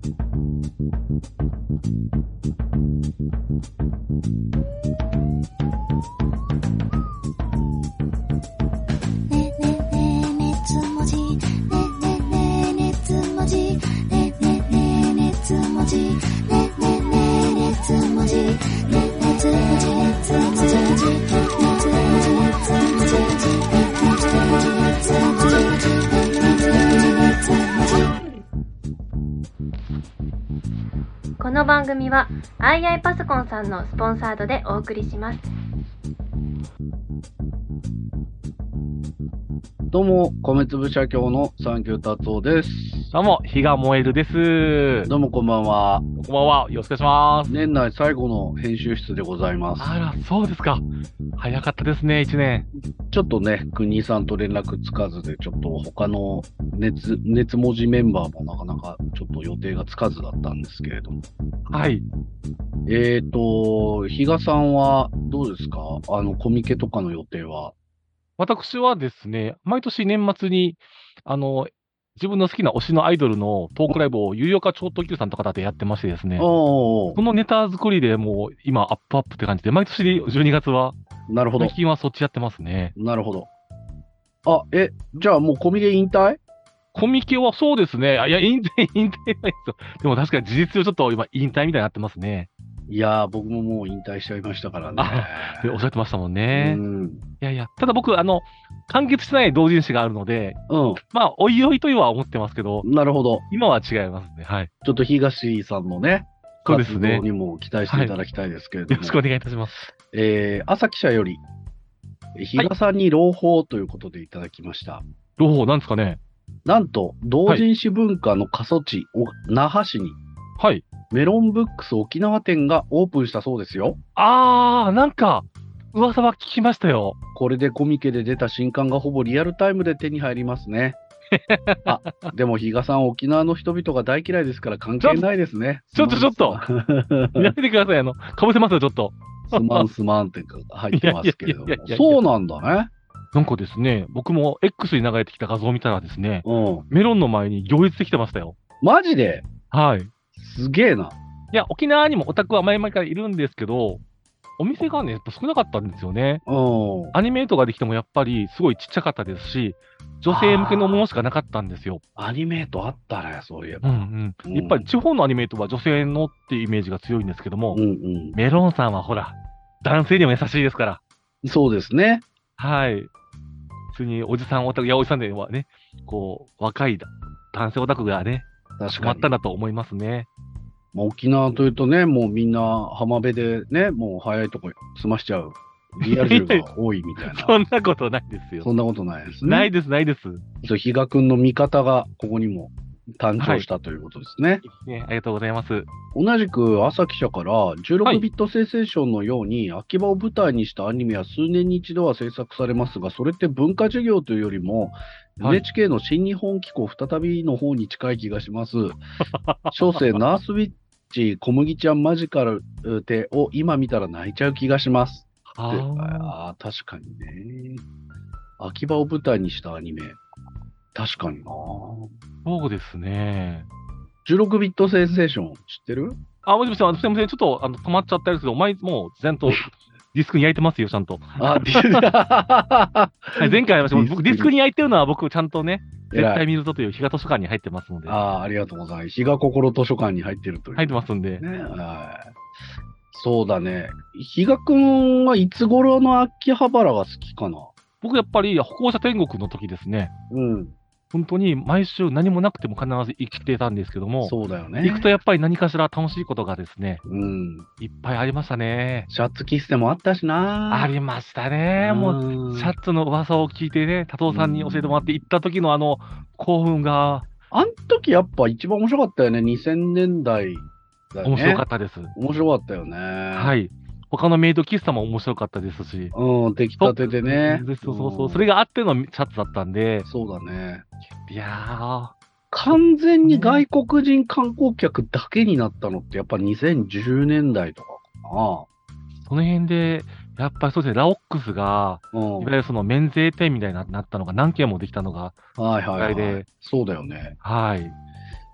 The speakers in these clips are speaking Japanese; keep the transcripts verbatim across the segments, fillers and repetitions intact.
この番組は アイアイ パソコンさんのスポンサードでお送りします。 どうも、米粒社協のサンキュー達夫です。 どうも、火が燃えるです。 どうもこんばんは。 こんばんは。よろしくお願いします。 年内最後の編集室でございます。 あら、そうですか。早かったですね、一年。 ちょっとね、国さんと連絡つかずで、ちょっと他の熱、熱文字メンバーもなかなかちょっと予定がつかずだったんですけれども。 はい。 えーと、比嘉さんはどうですか？あの、コミケとかの予定は。 私はですね、毎年年末に、あの、自分の好きな推しのアイドルのトークライブを有料化超特急さんとかでやってましてですね、 おー、 そのネタ作りでもう今アップアップって感じで、毎年じゅうにがつは、 なるほど。 最近はそっちやってますね。 なるほど。あ、え、じゃあもうコミケ引退？ コミケはそうですね。あいや、引退、引退ないですよ。でも確かに事実上ちょっと今引退みたいになってますね。 いやー、僕ももう引退しちゃいましたからね。 あ、でおっしゃってましたもんね。 うん。 いやいや、ただ僕、あの、完結してない同人誌があるので、 うまあ、おいおいというは思ってますけど、 ん。なるほど。 今は違いますね。はい。 ちょっと東さんのね、活そうですね動にも期待していただきたいですけれども。 よろしくお願いいたします。 えー、朝記者より、え比嘉さんに朗報ということでいただきました。 朗報、なんですかね。 なんと、同人誌文化の過疎地、お那覇市に、 はい。 メロンブックス沖縄店がオープンしたそうですよ。 あー、なんか、噂は聞きましたよ。 これでコミケで出た新刊がほぼリアルタイムで手に入りますね。あ、でも比嘉さん沖縄の人々が大嫌いですから関係ないですね。 ちょっとちょっとやめてください。あの、かぶせますよ、ちょっと。 すまんすまんって入ってますけれどもいやいやいやいや。 そうなんだね。 なんかですね、僕も X に流れてきた画像を見たらですね、 うん。 メロンの前に行列できてましたよ。 マジではい。 すげえな。 いや、沖縄にもオタクは前々からいるんですけど、お店がね、やっぱ少なかったんですよね。 うん。 アニメートができてもやっぱりすごいちっちゃかったですし、女性向けのものしかなかったんですよ。 アニメートあったね、そういえうば。 んうん。 うんやっぱり地方のアニメートは女性のっていうイメージが強いんですけども、 うんうん。 メロンさんはほら、男性にも優しいですから。 そうですね。 はい。普通におじさんオタク、いや、おじさんではね、こう、若い男性オタクがね、 確かに集まったん。だと思いますね。 まあ沖縄というとね、もうみんな浜辺でね、もう早いとこ済ましちゃう。リアルが多いみたいな。 そんなことないですよ。 そんなことないですね。 ないです、ないです。 そう、比嘉くんの味方がここにも誕生したということですね。 ね、ありがとうございます。 同じく朝記者からじゅうろはいくビットセンセーションのように秋葉を舞台にしたアニメは数年に一度は制作されますが、それって文化事業というよりも、 はいエヌエイチケー の新日本機構再びの方に近い気がします。小生ナースウィッチ小麦ちゃんマジカルテを今見たら泣いちゃう気がします。でああー確かにね。秋葉を舞台にしたアニメ。確かにな。 そうですね。 じゅうろくビットセンセーション知ってる？ あ、もしもし、あのすみません、ちょっとあの止まっちゃったんですけど、前、もう、ちゃんとディスクに焼いてますよ、ちゃんと。 あ、ディはい、前回ありましたディスクに僕、ディスクに焼いてるのは僕、ちゃんとね、絶偉い対見るぞという、比嘉図書館に入ってますので、 ああ、ありがとうございます。日が心図書館に入ってるという。 入ってますんで、 ね。はい。そうだね。比嘉くんはいつ頃の秋葉原が好きかな？ 僕、やっぱり、歩行者天国の時ですね、 うん。 本当に毎週何もなくても必ず生きてたんですけども、 そうだよね。 行くとやっぱり何かしら楽しいことがですね、 うん。 いっぱいありましたね。 シャツキステもあったしな。 ありましたね。もう、 うシャツの噂を聞いてね、多藤さんに教えてもらって行った時のあの興奮があん時やっぱ一番面白かったよね。にせんねんだいだよね。 面白かったです。 面白かったよね。 は。 はい他のメイド喫茶も面白かったですし。 うん、出来たてでね。 そうそうそう。 んそれがあってのシャツだったんで。 そうだね。 いや完全に外国人観光客だけになったのってやっぱにせんじゅうねんだいとかかー、その辺で、やっぱりそうですね、ラオックスが、 な。うん。 いわゆるその免税店みたいになったのが何件もできたのが、 はいはい、はいで。 そうだよね。 はい。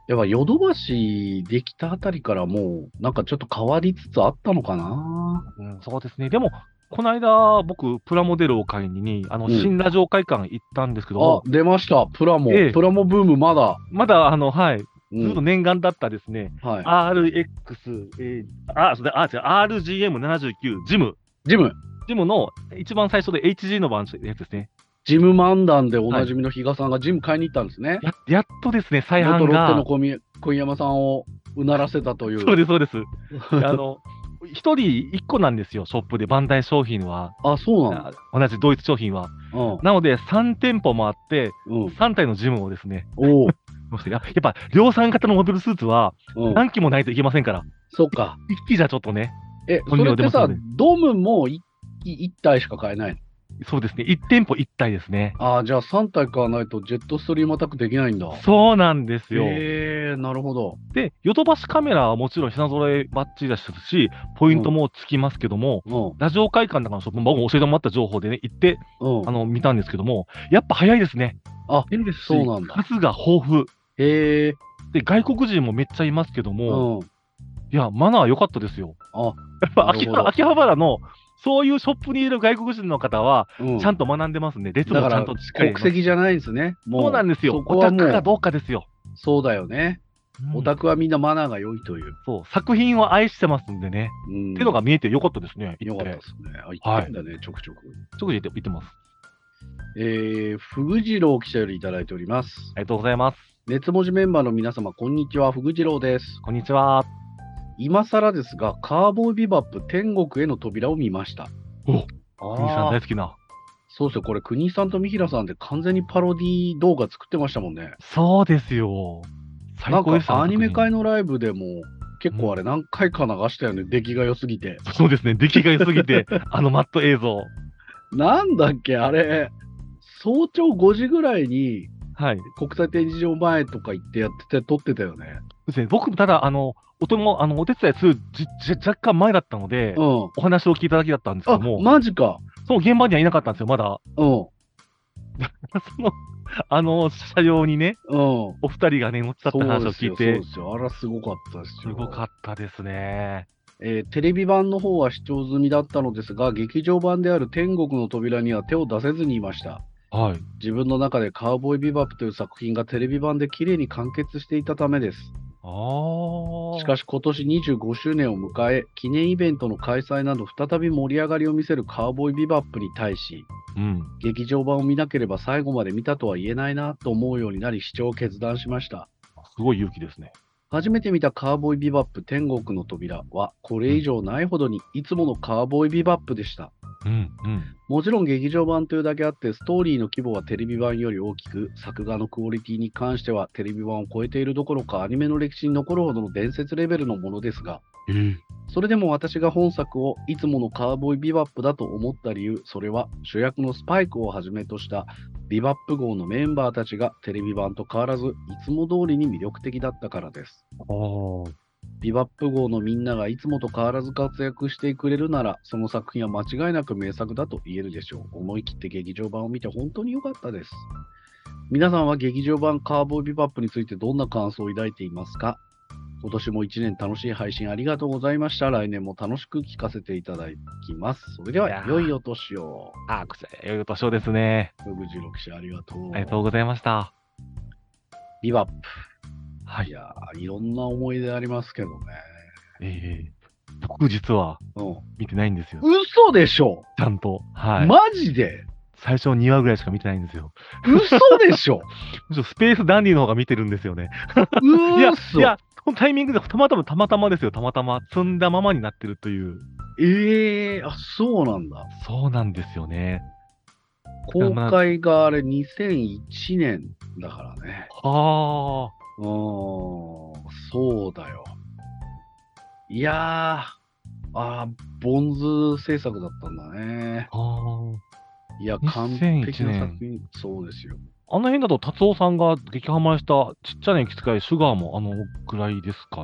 やっぱヨドバシできたあたりからもう、なんかちょっと変わりつつあったのかな。 うん、そうですね。でも、この間、僕、プラモデルを買いに、あの、 うん新ラジオ会館行ったんですけどあも、、 出ました。プラモ。 ええプラモブームまだ。 まだ、あの、はい、ずうん。 っと念願だったですね、 はい。 アールエックス、えー、あ、それ、あ、違う、アールジーエムななじゅうきゅう、ジム。 ジム。 ジムの一番最初で エイチジー の版のやつですね。 ジム漫談でおなじみの比嘉さんがジム買いに行ったんですね。 や、やっとですね、再元販がロッテの、小宮小山さんをうならせたという。 そうです、そうです。あの、一人一個なんですよ、ショップで、バンダイ商品は。 あ、そうなあ同じドイツ商品は。 のなので、さん店舗もあって、 うん。うん。 さん体のジムをですね、 おう。 やっぱ量産型のモビルスーツはうん。 何機もないといけませんから、 そうか。 いっきじゃちょっとね、 え、 本領それってさ出ますので、 ドムもい一体しか買えないの？ そうですね、いち店舗いち体ですね。 ああ、じゃあさん体買わないとジェットストリームアタックできないんだ。 そうなんですよ。 へえ、なるほど。 で、ヨドバシカメラはもちろん品揃えバッチリだしし、ポイントもつきますけども、 うん。 ラジオ会館の中のショップ、僕も教えてもらった情報でね、行って、 うん。 あの、見たんですけども、やっぱ早いですね。 あ、 便利ですし、 そうなんだ。 数が豊富。 へえ、 で、外国人もめっちゃいますけども、 うん。 いや、マナー良かったですよ。 あ、 やっぱなるほど秋葉秋葉原の、そういうショップにいる外国人の方は、 うん。 ちゃんと学んでますね。列もちゃんだからとしっかりやります。 国籍じゃないんですね。もう。 そうなんですよ。オそこはもう、 タクかどうかですよ。 そうだよね。 うんオタクはみんなマナーが良いという。 そう、作品を愛してますんでね。 うん。 っていうのが見えてよかったですね。 よかった行って。 ですね。あ、言ってんだね、ちょくちょく。 ちょく言って言ってます。 えー、ふぐじろう記者よりいただいております。 ありがとうございます。 熱文字メンバーの皆様、こんにちは。ふぐじろうです。 こんにちは。 今更ですが、カーボーイビバップ天国への扉を見ました。 お、 あ国さんあ大好きな。 そうですよ。これ、国井さんと三平さんで完全にパロディ動画作ってましたもんね。 そうですよ。最なん高でしたかアニメ作品界のライブでも結構あれ何回か流したよね。出来が良すぎて。 そうですね。出来が良すぎて、あのマット映像。 なんだっけあれ、早朝ごじぐらいにはい。 国際展示場前とか行ってやってて撮ってたよね。 ですね。僕もただ、あの、おとも、あの、お手伝いするじじ若干前だったので、 うん。 お話を聞いただけだったんですけあ、 ども、 マジか。 その現場にはいなかったんですよ、まだ。 うん。 その、あの、車両にね、 うん。 お二人がね、乗ってたって話を聞いそうてで、すよ。あら、すごかったですよ。 すごかったですね。 えーテレビ版の方は視聴済みだったのですが、劇場版である天国の扉には手を出せずにいました。 はい。 自分の中でカウボーイビバップという作品がテレビ版で綺麗に完結していたためです。 ああ。 しかし今年にじゅうごしゅうねんを迎え、記念イベントの開催など再び盛り上がりを見せるカウボーイビバップに対し、 うん。 劇場版を見なければ最後まで見たとは言えないなと思うようになり視聴を決断しました。 すごい勇気ですね。 初めて見たカウボーイビバップ天国の扉はこれ以上ないほどにいつものカウボーイビバップでした。 うん、うん。 もちろん劇場版というだけあってストーリーの規模はテレビ版より大きく、作画のクオリティに関してはテレビ版を超えているどころかアニメの歴史に残るほどの伝説レベルのものですが、 ええそれでも私が本作をいつものカウボーイビバップだと思った理由、それは主役のスパイクをはじめとしたビバップ号のメンバーたちがテレビ版と変わらずいつも通りに魅力的だったからです。 ああ。 ビバップ号のみんながいつもと変わらず活躍してくれるなら、その作品は間違いなく名作だと言えるでしょう。思い切って劇場版を見て本当に良かったです。皆さんは劇場版カーボーイビバップについてどんな感想を抱いていますか？今年もいちねん楽しい配信ありがとうございました。来年も楽しく聞かせていただきます。それでは、 いやー良いお年を。 ああ、こちら、よいお年をですね。 ふぐじろく氏ありがとう。 ありがとうございました。 ビバップ。 はいい。やー、いろんな思い出ありますけどね。 ええ僕実はうん。 見てないんですよ。 嘘でしょ、 ちゃんと。はい。 マジで最初にわぐらいしか見てないんですよ。 嘘でしょむしろスペースダンディの方が見てるんですよね。 ういや、 嘘いや、このタイミングでたまたまたまたまですよ。たまたま積んだままになってるという。 ええー、あ、そうなんだ。 そうなんですよね。 公開があれにせんいちねんだからね。 はうーん、そうだよ。いやー、あー、ボンズ制作だったんだね。 あ。はいや、 に完せんいち璧ねんな作品。そうですよ。 あ。あの辺だと達夫さんが激ハマりしたちっちゃな駅使いシュガーもあのぐらいですかね。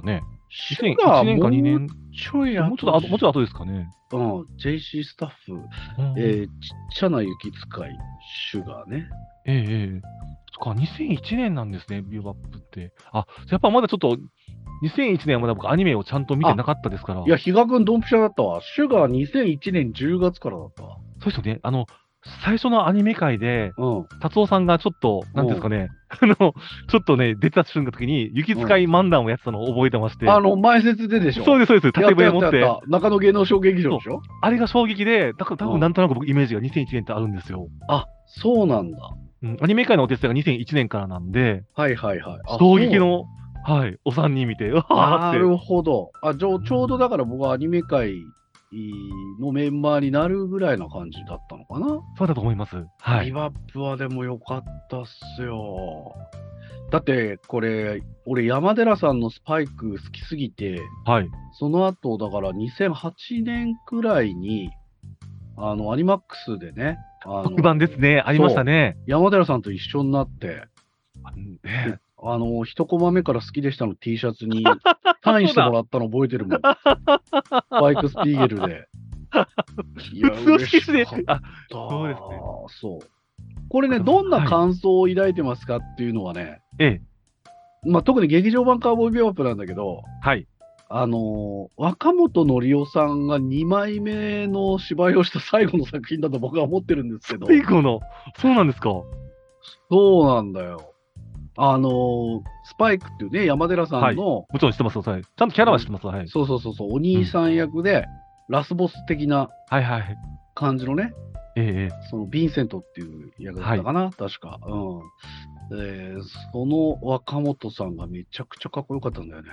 シュ 2001 ガー年か2 もう年、 ちょいもうちょっと後、もうちょっと後ですかね。 うん、ジェイシー スタッフ、 うんえー、ちっちゃな雪使い、シュガーね。 ええええ。そっか、にせんいちねんなんですね、ビューバップって。あ、やっぱまだちょっと、にせんいちねんはまだ僕アニメをちゃんと見てなかったですから。 いや、比嘉君ドンピシャだったわ。シュガーにせんいちねんじゅうがつからだったわ。 そうですよね。あの、最初のアニメ界で、 うん。 達夫さんがちょっと、なんていうんですかね、あの、ちょっとね、出た瞬間の時に、雪使い漫談をやってたのを覚えてまして。 あの、前説ででしょ。 そうです、そうです。 や縦ったやった笛持って。 やった。中野芸能小劇場でしょ。 あれが衝撃で、だから多うん分なんとなく僕イメージがにせんいちねんってあるんですよ。 あ、そうなんだ。 うん、アニメ界のお手伝いがにせんいちねんからなんで、 はいはいはい。あ衝撃の、はい、お三人見て、うわそうーって。 なるほど。あ、ちょちょうどだから僕はアニメ界のメンバーになるぐらいな感じだったのかな。 そうだと思います。はい。 ビバップはでも良かったっすよ。だって、これ、俺、山寺さんのスパイク好きすぎて、 はい。 その後、だからにせんはちねんくらいに、あの、アニマックスでね、あの特番ですね。ありましたね。 山寺さんと一緒になって、 あねあの、一コマ目から好きでしたの T シャツにサインしてもらったの覚えてるもん。スパイクスピーゲルで。いや、 普通好きですね嬉しかっ。 あ、 たそうですね。 そう。これね、どんな感想を抱いてますかっていうのはね、 ええ。 まあ、特に劇場版カーボーイビバップなんだけど、 はい。 あのー若本のりおさんがにまいめの芝居をした最後の作品だと僕は思ってるんですけど、 最後の、そうなんですか。 そうなんだよ。あのースパイクっていうね、山寺さんの、 もちろん知ってます。はい。ちゃんとキャラは知ってます。はい。 そうそうそうそう、お兄さん役で、ラスボス的なはいはい。 感じのね、 ええええ。 そのヴィンセントっていう役だったかな、確か。うん。で、その若本さんがめちゃくちゃかっこよかったんだよね。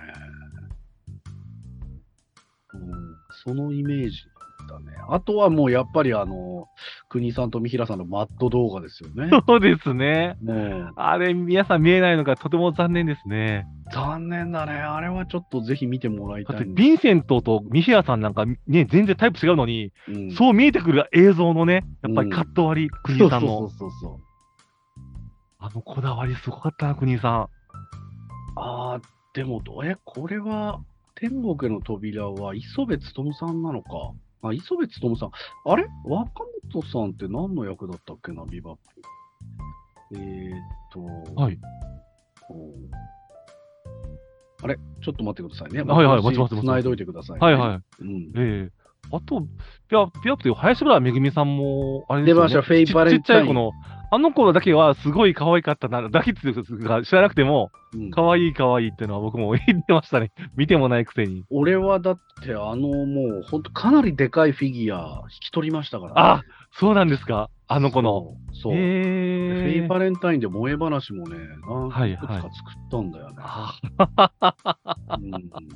うん、そのイメージだね。あとはもうやっぱりあの、国井さんと三平さんのマッド動画ですよね。 そうですね。 もう、 あれ、皆さん見えないのがとても残念ですね。 残念だね。あれはちょっとぜひ見てもらいだって、 たいんです。 ヴィンセントとミヒアさんなんかね、全然タイプ違うのに、 うん、 そう見えてくる映像のね、やっぱりカット割り、国井さんの。 そうそうそうそう。 あのこだわりすごかったな、国井さん。 ああ、でもどえ、これは、天国への扉は磯部勉さんなのか。あ、磯部勉さん。あれ若本さんって何の役だったっけな、ビバップ。えーっと、 はい。 おあれちょっと待ってくださいね。 はいはい待ちます待ちます繋いどいてください、ね。 はいはい。 うん。 ええあと、ピア、ピアップという林原めぐみさんも、あれですよね。 出ましたフェイバレンタインちちっちゃい子の、あの子だけはすごい可愛かったな、だけっていうか知らなくても、 うん可愛い可愛いっていうのは僕も言ってましたね。見てもないくせに。 俺はだって、あの、もう、ほんとかなりでかいフィギュア引き取りましたから、ね。 あ、そうなんですか。あの子の。 そう。そうへフえェイバレンタインで萌え話もね、何はいいくつかはい作ったんだよね。うん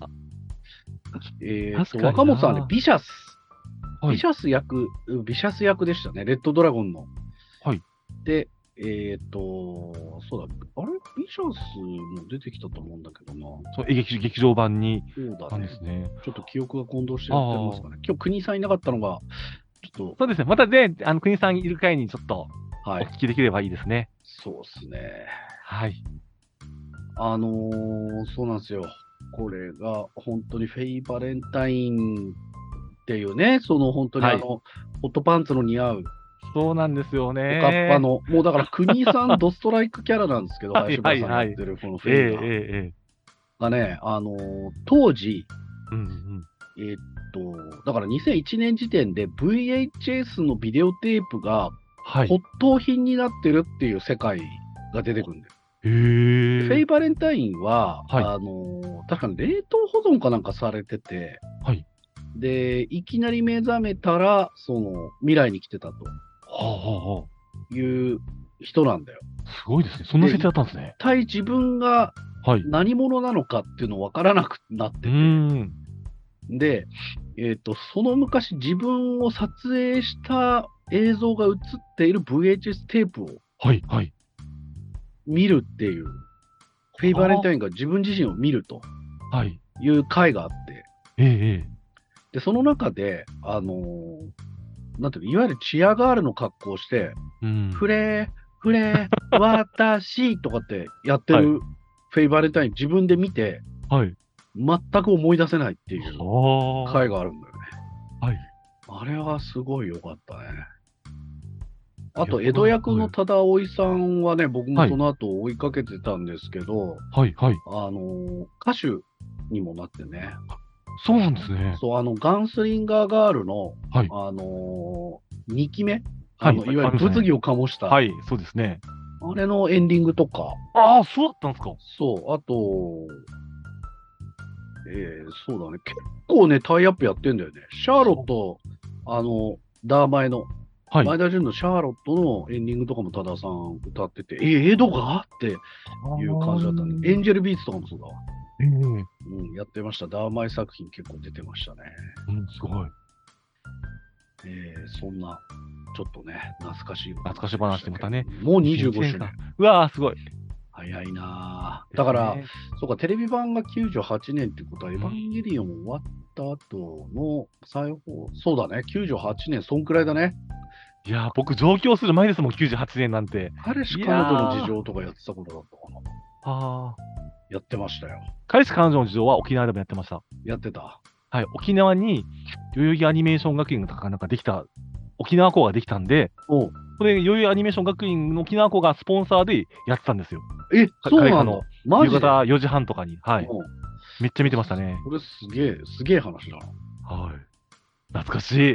えーと、 確かにな若本さんね、ビシャス。 はいビシャス役、ビシャス役でしたね。レッドドラゴンの。 はい。 で、えっ、と、そうだ、あれビシャスも出てきたと思うんだけどな。 そう劇劇場版に。 そうだねなんです。ね。 ちょっと記憶が混同してやってますかね。今日、国井さんいなかったのが、ちょっそうですね。またね、あの、国さんいる会にちょっとと、はい。 お聞きできればいいですね。 そうですね。 はい。 あのーそうなんですよ。これが本当にフェイバレンタインっていうね、その本当にあの、 はいホットパンツの似合う、 そうなんですよおね。 かっぱの、もうだから国井さんドストライクキャラなんですけど、 はい林原さんがやってるこのフええェイバーええええがね、あのー当時、 うんうん。 えーっと、だからにせんいちねん時点で ブイエイチエス のビデオテープがはい。 骨董品になってるっていう世界が出てくるんだよ。 へえ。 フェイバレンタインは、 はいあのー確かに冷凍保存かなんかされてて、 はい。 で、いきなり目覚めたら、その、未来に来てたはあはあはという人なんだよ。 あ。すごいですね。そんな設定だったんですね。 一体自分がはい。 何者なのかっていうの分からなくなってうて。 ーん。 で、えっ、と、その昔自分を撮影した映像が映っている ブイエイチエス テープをはい、はい。 見るっていう、フェイバレンタインが自分自身を見るとはい。 いう回があって、 えええで、その中で、あのーなんていうの、いわゆるチアガールの格好をして、 えうん。 フレー、フレー、私とかってやってるフェイバレンタイン自分で見て、 はい。 全く思い出せないっていうは回があるんだよね。 あ。はい。 あれはすごい良かったね。あと、 いや江戸役のはい忠葵さんはね、僕もはいその後追いかけてたんですけど、 はい、はい。 あの、歌手にもなってね、 そうなんですね。 そう、あの、ガンスリンガーガールの、 はい。 あのー、にきめ、 はいあの、いわゆるありましたね物議を醸した、 はい、そうですね。 あれのエンディングとか、 ああ、そうだったんですか。 そう、あと、えー、そうだね、結構ね、タイアップやってんだよね。シャーロット、あの、ダーマイの、 はい。 前田純のシャーロットのエンディングとかも多田さん歌ってて、えー、エドがっていう感じだったね。エンジェルビーツとかもそうだわ。 ええうん、やってました。ダーマイ作品結構出てましたね。 うん、すごい。 えー、そんな、ちょっとね、懐かしい。 懐かしい話でまたね。 もうにじゅうごしゅうねん。 うわー、すごい。 早いなぁ。だから、 ですねそうか、テレビ版がきゅうじゅうはちねんってことは、エヴァンゲリオン終わった後の再放、そうだね、きゅうじゅうはちねん、そんくらいだね。 いやー、僕、上京する前ですもん、きゅうじゅうはちねんなんて。 彼氏彼女の事情とかやってたことだったかな。 ああ。 やってましたよ。 彼氏彼女の事情は沖縄でもやってました。 やってた。 はい、沖縄に代々木アニメーション学院がなんかできた、沖縄校ができたんで、 おうこれ、代々木アニメーション学院の沖縄校がスポンサーでやってたんですよ。 え、そうなの開花のマジで夕方よじはんとかに。はい。 おうめっちゃ見てましたね。 これすげえ、すげえ話だな。 はい。懐かしい。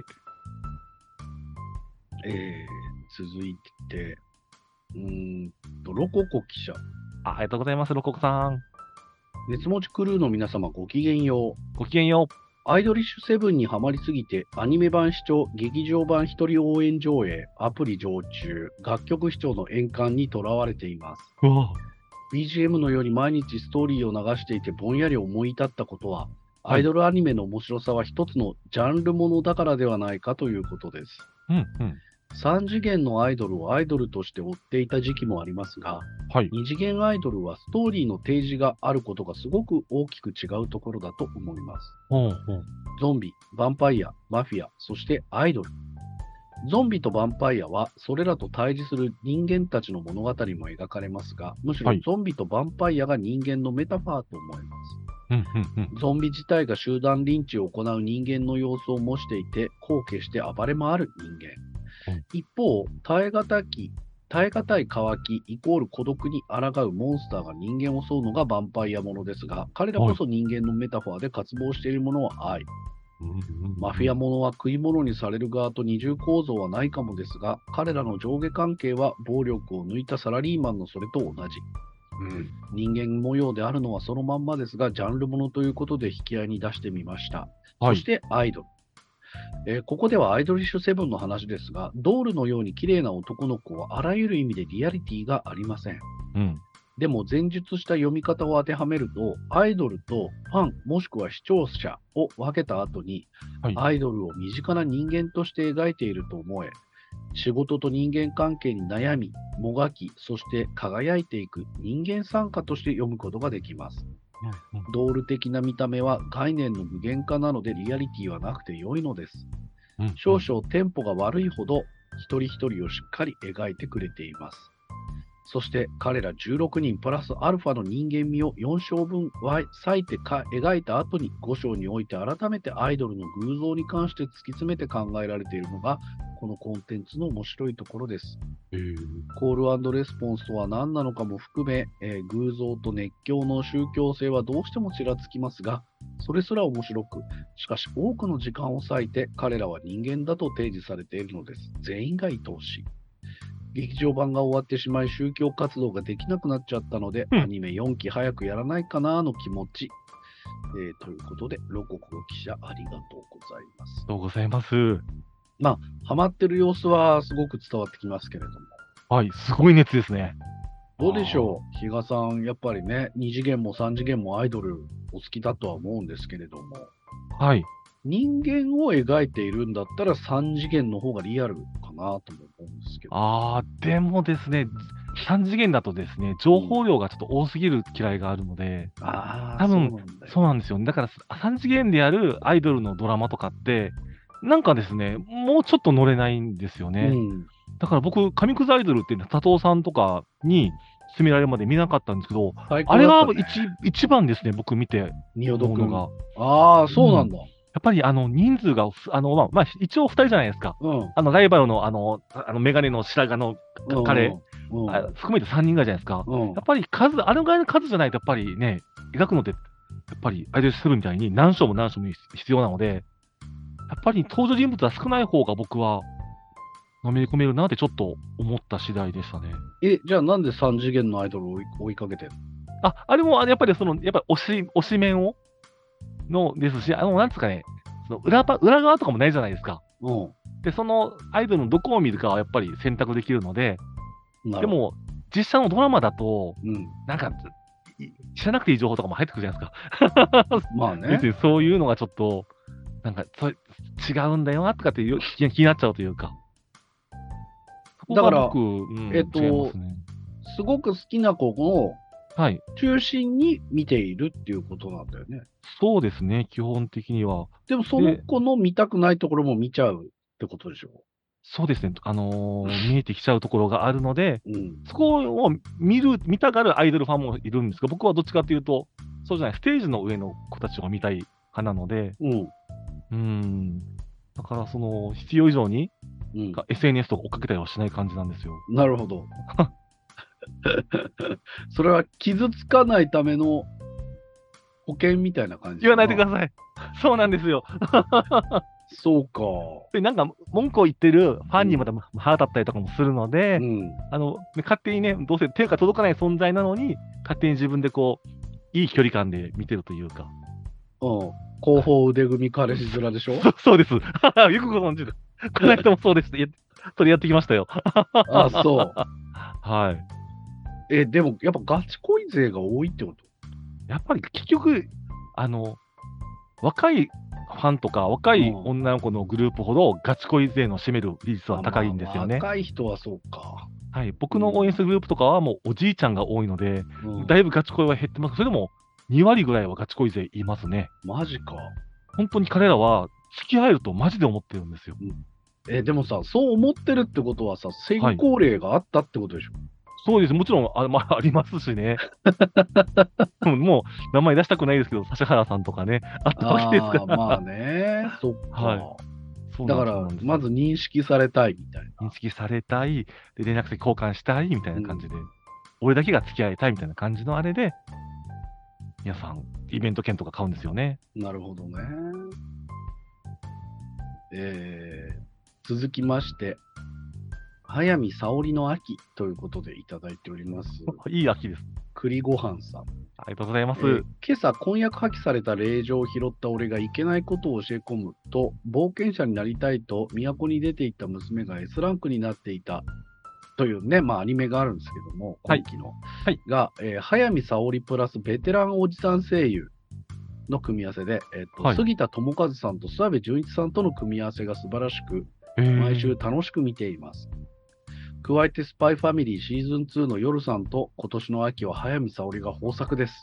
えー、続いて、うーんと、ロココ記者。 あありがとうございます、ロココさん。 熱持ちクルーの皆様ごきげんよう。 ごきげんよアイドリッシュセブンにはまりすぎて、アニメ版視聴、劇場版一人応援上映、アプリ常駐、楽曲視聴の円環にとらわれています。 う。うわビージーエム のように毎日ストーリーを流していてぼんやり思い至ったことは、アイドルアニメの面白さは一つのジャンルものだからではないかということです。 うんうん。 さん次元のアイドルをアイドルとして追っていた時期もありますが、 はい。 に次元アイドルはストーリーの提示があることがすごく大きく違うところだと思います。 ほうほう。 ゾンビ、ヴァンパイア、マフィア、そしてアイドル。ゾンビとヴァンパイアはそれらと対峙する人間たちの物語も描かれますが、むしろはいゾンビとヴァンパイアが人間のメタファーと思えます。 うんうんうん。 ゾンビ自体が集団リンチを行う人間の様子を模していて、後継して暴れ回る人間。 うん一方、耐え難き、耐え難い渇きイコール孤独に抗うモンスターが人間を襲うのがヴァンパイアものですが、彼らこそ人間のメタファーで渇望しているものは愛。マフィアものは食い物にされる側と二重構造はないかもですが、彼らの上下関係は暴力を抜いたサラリーマンのそれと同じ。人間模様であるのはそのまんまですが、ジャンルものということで引き合いに出してみました。 はいそしてアイドル。えーここではアイドリッシュセブンの話ですが、ドールのように綺麗な男の子はあらゆる意味でリアリティがありません。 うん。 でも前述した読み方を当てはめると、アイドルとファンもしくは視聴者を分けた後に、 はい。 アイドルを身近な人間として描いていると思え、仕事と人間関係に悩み、もがき、そして輝いていく人間参加として読むことができます。 うんうんドール的な見た目は概念の具現化なのでリアリティはなくて良いのです。 うん少々テンポが悪いほど一人一人をしっかり描いてくれています。そして彼らじゅうろくにんプラスアルファの人間味をよん章分割いてか描いた後にご章において改めてアイドルの偶像に関して突き詰めて考えられているのがこのコンテンツの面白いところです。 へーコール&レスポンスとは何なのかも含め、えー偶像と熱狂の宗教性はどうしてもちらつきますが、それすら面白く、しかし多くの時間を割いて彼らは人間だと提示されているのです。全員が愛おしい。劇場版が終わってしまい宗教活動ができなくなっちゃったので、 うんアニメよんき早くやらないかなの気持ち。えーということで、ロココ記者ありがとうございます。 ありがとうございます。 ハマってる様子はすごく伝わってきますけれども。 はい、すごい熱ですね。 どうでしょう、比嘉さん、やっぱりね、に次元もさん次元もアイドルお好きだとは思うんですけれども、 はい。 人間を描いているんだったらさん次元の方がリアルかなとも思うんですけど。 ああ、でもですね、さん次元だとですね、情報量がちょっと多すぎる嫌いがあるので、 あー多分そうなんだよそうなんですよね。だからさん次元でやるアイドルのドラマとかって、なんかですね、もうちょっと乗れないんですよね。 うんだから僕、神くずアイドルっていうのは佐藤さんとかに進められるまで見なかったんですけど、 最あれが高だったね。 一一番ですね、僕見て仁淀くん。 思うのが。 ああ、そうなんだ。 やっぱりあの人数が、あのまあまあ、一応ふたりじゃないですか。 うん。 あのライバルのあのあのメガネの白髪のうん彼、 うんあ含めてさんにんぐらいじゃないですか。 うん。 やっぱり数、あのぐらいの数じゃないと、やっぱりね、描くのって、やっぱりアイドルセブンみたいに何章も何章も必要なので、やっぱり登場人物は少ない方が僕は、のめり込めるなってちょっと思った次第でしたね。 え、じゃあなんでさん次元のアイドルを追い追いかけてるあ、あれも、あのやっぱりその、やっぱり推し、推し面を、のですし、あの、なんですかね、その裏ば裏側とかもないじゃないですか。 ので、そのアイドルのどこを見るかはやっぱり選択できるので、 うん。なるほど。 でも、実写のドラマだと、 うん。 なんか、い知らなくていい情報とかも入ってくるじゃないですか。 まあね別。にそういうのがちょっと、なんか、それ違うんだよなとかっていう気気になっちゃうというか。そこがだから僕、うんえっと違いますね。 すごく好きな子のはい。 中心に見ているっていうことなんだよね。 そうですね、基本的には。 でもその子の見たくないところも見ちゃうってことでしょ。 そうですね、あのー見えてきちゃうところがあるので、 うん。 そこを見る、見たがるアイドルファンもいるんですが、僕はどっちかというと、そうじゃない、ステージの上の子たちを見たい派なので、 うん。 うん。だから、その、必要以上に、 うん。 エスエヌエス とか追っかけたりはしない感じなんですよ。 なるほど。それは傷つかないための保険みたいな感じ。 言わないでください。そうなんですよ。 そうか。 で、なんか、文句を言ってるファンにまた腹立ったりとかもするので、 うん。 あの、ね勝手にね、どうせ手が届かない存在なのに、勝手に自分でこう、いい距離感で見てるというか。 うん。後方腕組み彼氏面でしょそそうです。よくご存知で。この間もそうです。やそれやってきましたよ。 あ、そう。 はい。 え、でもやっぱガチ恋勢が多いってことやっぱり結局、あの、若いファンとか、若いうん女の子のグループほどガチ恋勢の占める比率は高いんですよね。 まあまあ若い人はそうか。 はい。僕の応援するグループとかはもうおじいちゃんが多いので、 うん、 だいぶガチ恋は減ってます。それでもに割ぐらいはガチ恋勢いますね。 マジか。 本当に彼らは付き合えるとマジで思ってるんですよ。 え、でもさ、そう思ってるってことはさ、先行例があったってことでしょ、 そうです。もちろん、あ、まあ、ありますしね。もう、名前出したくないですけど、指原さんとかね、あったわけですから。 あーまあね。そっか。 はいそうだからなんですそうなんで、すまず認識されたいみたいな。 認識されたい、で、連絡先交換したいみたいな感じで、俺だけが付き合いたいみたいな感じのあれで、皆さん、イベント券とか買うんですよね。 なるほどね。えー、続きまして、早見沙織の秋ということでいただいております。 いい秋です。 栗ごはんさん。 ありがとうございます。 えー今朝、婚約破棄された令状を拾った俺がいけないことを教え込むと、冒険者になりたいと都に出て行った娘が S ランクになっていたというね、まあアニメがあるんですけども、 はい今期の。 はいが、えー早見沙織プラスベテランおじさん声優の組み合わせで、えーとはい杉田智和さんと諏訪部純一さんとの組み合わせが素晴らしく、 えー毎週楽しく見ています。加えて、スパイファミリーシーズンツーの夜さんと今年の秋は早見沙織が豊作です。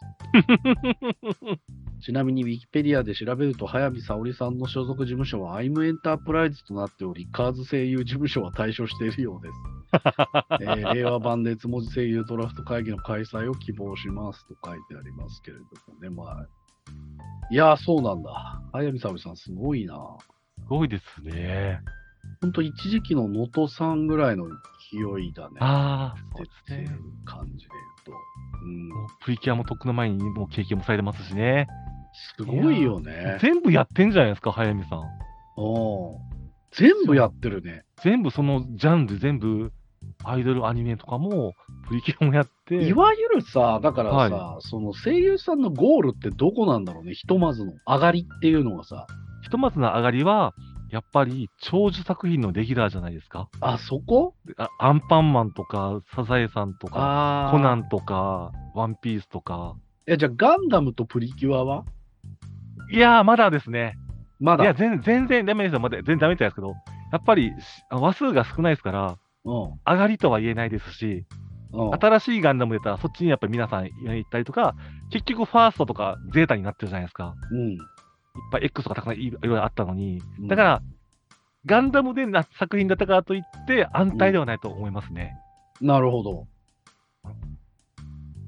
ちなみにウィキペディアで調べると、早見沙織さんの所属事務所はアイムエンタープライズとなっており、カーズ声優事務所は対処しているようです。えー令和版熱文字声優ドラフト会議の開催を希望しますと書いてありますけれどもね。まあ、いやー、そうなんだ。早見沙織さん、すごいな。 すごいですね。 ほんと一時期の能登さんぐらいの勢いだね。 ああ、そう出てるですね。 感じで言うと。うん。 もうプリキュアもとっくの前にもう経験もされてますしね。 すごいよね。 全部やってんじゃないですか、早見さん。 うん。全部やってるね。 全部そのジャンル、全部アイドルアニメとかも、プリキュアもやって。 いわゆるさ、だからさ、 はその声優さんのゴールってどこなんだろうね。ひとまずの上がりっていうのがさ。 ひとまずの上がりは、やっぱり長寿作品のレギュラーじゃないですか。 あ、そこあアンパンマンとか、サザエさんとか、 あコナンとか、ワンピースとか。 え、じゃあガンダムとプリキュアはいやー、まだですね。 まだ。 いや、全全然ダメですよ。まだ全然ダメって言うんですけど、やっぱりし話数が少ないですから、 うん。 上がりとは言えないですし、 うん。 新しいガンダム出たら、そっちにやっぱり皆さん行ったりとか、結局ファーストとかゼータになってるじゃないですか。 うん。 いっぱい X とかたくさんいろいろあったのに。 うんだから、ガンダムでな作品だったからといって、安泰ではないと思いますね。 なるほど。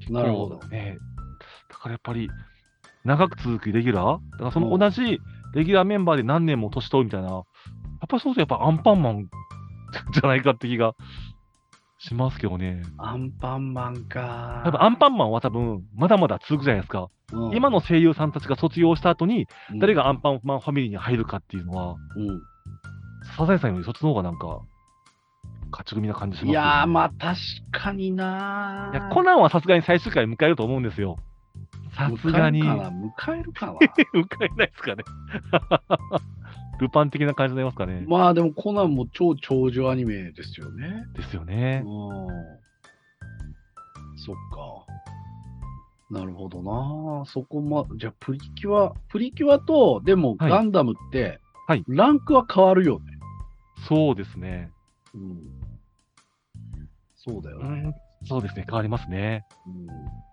なるほど。 ね、だからやっぱり、長く続くレギュラーだからそのうん同じレギュラーメンバーで何年も年取るみたいな、やっぱりそうするとやっぱアンパンマンじゃないかって気がしますけどね。 アンパンマンか。 多分アンパンマンは多分、まだまだ続くじゃないですか。 うん今の声優さんたちが卒業した後に、 うん誰がアンパンマンファミリーに入るかっていうのは、 うんサザエさんよりそっちの方がなんか、勝ち組な感じしますいよね。 やー、まあ確かにないや、コナンはさすがに最終回迎えると思うんですよ。さすがに。 迎えるかな迎えるかな迎えないですかね。ルパン的な感じになりますかね。 まあでもコナンも超長寿アニメですよね。 ですようね。 ん。そっか。なるほどな。そこま、じゃあプリキュア、プリキュアと、でもはいガンダムって、 はいランクは変わるよね。 そうですね。 うん。そうだよね。 うん、そうですね。変わりますね。 うん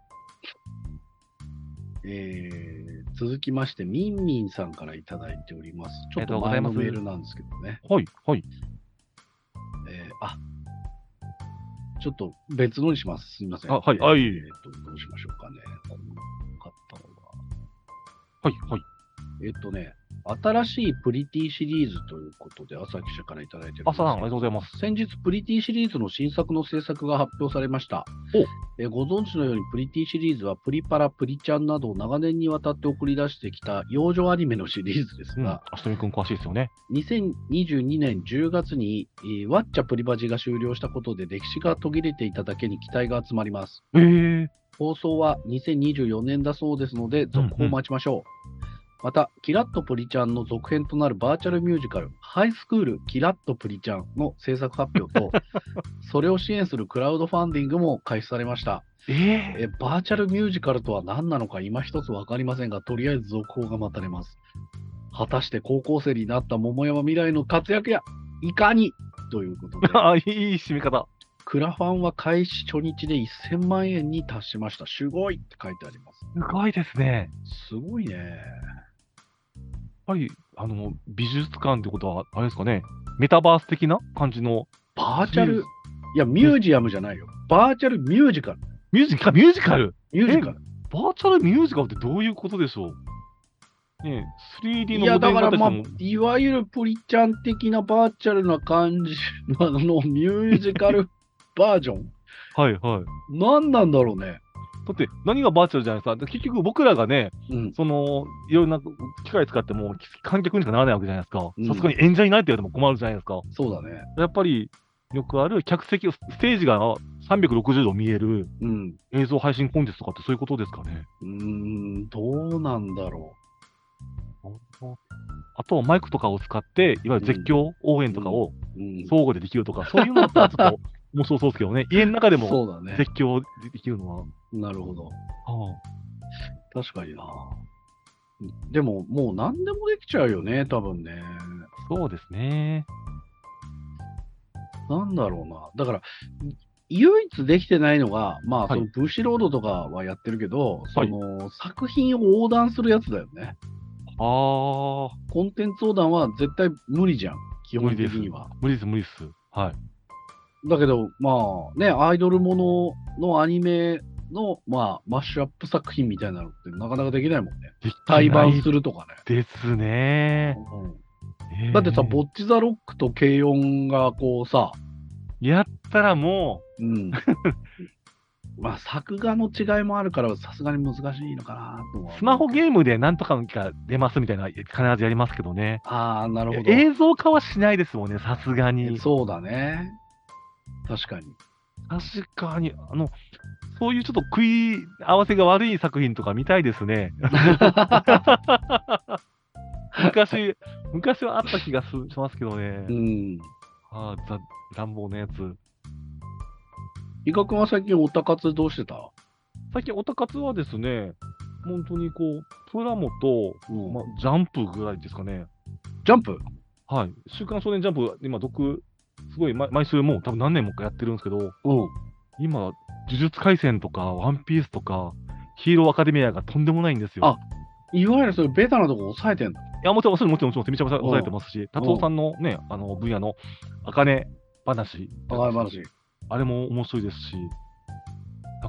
えー続きまして、ミンミンさんからいただいております。ちょっと前のメールなんですけどね。 はい、はい。 えーあ、ちょっと別のにします。すみません。 あはいはいえーと、どうしましょうかね。この買ったのが。 はい、はい。 えっとね、新しいプリティシリーズということで、朝記者からいただいております。 朝さん、ありがとうございます。 先日、プリティシリーズの新作の制作が発表されました。えーご存知のように、プリティシリーズはプリパラ、プリちゃんなどを長年にわたって送り出してきた幼女アニメのシリーズですうん、 が、 あしとみくん詳しいですよね。 にせんにじゅうにねんじゅうがつに、えーワッチャプリバジが終了したことで歴史が途切れていただけに期待が集まります。 ええ放送はにせんにじゅうよねんだそうですので、続報を待ちましょう。また、キラッとプリちゃんの続編となるバーチャルミュージカル、ハイスクールキラッとプリちゃんの制作発表と、それを支援するクラウドファンディングも開始されました。 えええバーチャルミュージカルとは何なのか今一つわかりませんが、とりあえず続報が待たれます。果たして高校生になった桃山未来の活躍やいかにということで、 あ、いい締め方。 クラファンは開始初日でせんまんえんに達しました。すごいって書いてあります。 すごいですね。 すごいね。 やっぱり、あの、美術館ってことは、あれですかね、メタバース的な感じの、 バーチャル、いや、ミュージアムじゃないよ。バーチャルミュージカル。 ミュージカル、ミュージカルミュージカル。 バーチャルミュージカルってどういうことでしょうねえ、スリーディーいや、 のモデルだから、まあ型しても、 いわゆるプリちゃん的なバーチャルな感じのミュージカルバージョン。 はいはい。 何なんだろうね。 だって、何がバーチャルじゃないですか。結局僕らがね、 うん。 その、いろんな機械使っても観客にしかならないわけじゃないですかうん。 さすがに演者にないって言われても困るじゃないですか。 そうだね。 やっぱり、よくある客席、ステージがさんびゃくろくじゅうど見えるうん。 映像配信コンテンツとかってそういうことですかね。 うーん、どうなんだろあと、マイクとかを使って、いわゆる絶叫応援とかをう。うん。 相互でできるとか、そういうのだったらちょっと面白そうですけどね。家の中でもそうだね。 絶叫できるのは。 なるほど。 は確かにな。でも、もう何でもできちゃうよね、多分ね。 あ、そうですね。 なんだろうな。だから、唯一できてないのが、まあ、 はいそのブッシュロードとかはやってるけど、 はいその作品を横断するやつだよね。 ああ、 コンテンツ横断は絶対無理じゃん、基本的には。 無理です、無理です。はい。 だけど、まあね、アイドルもののアニメの、まあ、マッシュアップ作品みたいなのってなかなかできないもんね。 でき対バンないするとかね。 ですね。 うんだってさ、ボッッチザロックと軽音がこうさ、 やったらもうん。まあ、作画の違いもあるから、さすがに難しいのかなとは。 う、スマホゲームでなんとかが出ますみたいな、必ずやりますけどね。 ああ、なるほど。 映像化はしないですもんね、さすがに。 そうだね。確かに。 確かに、あの、そういうちょっと食い合わせが悪い作品とか見たいですね。昔、昔はあった気がすしますけどね。 うん。 ああ、ザ・乱暴なやつ。 伊賀くんは最近オタ活どうしてた？ 最近、オタ活はですね、本当にこう、プラモと、 うんまあ、ジャンプぐらいですかね。 ジャンプ？ はい。週刊少年ジャンプ、今、読、すごい、ま毎週もう多分何年もかやってるんですけど、 うん。 今、呪術廻戦とか、ワンピースとか、ヒーローアカデミアがとんでもないんですよ。 あいわゆるそういうベタなとこ抑えてんの？ いや、もちろん、もちろん、もちろん、もちろんめちゃめちゃ抑えてますし、達夫さんのね、あの、分野の、あかね話。 あ話。 あれも面白いですし、だ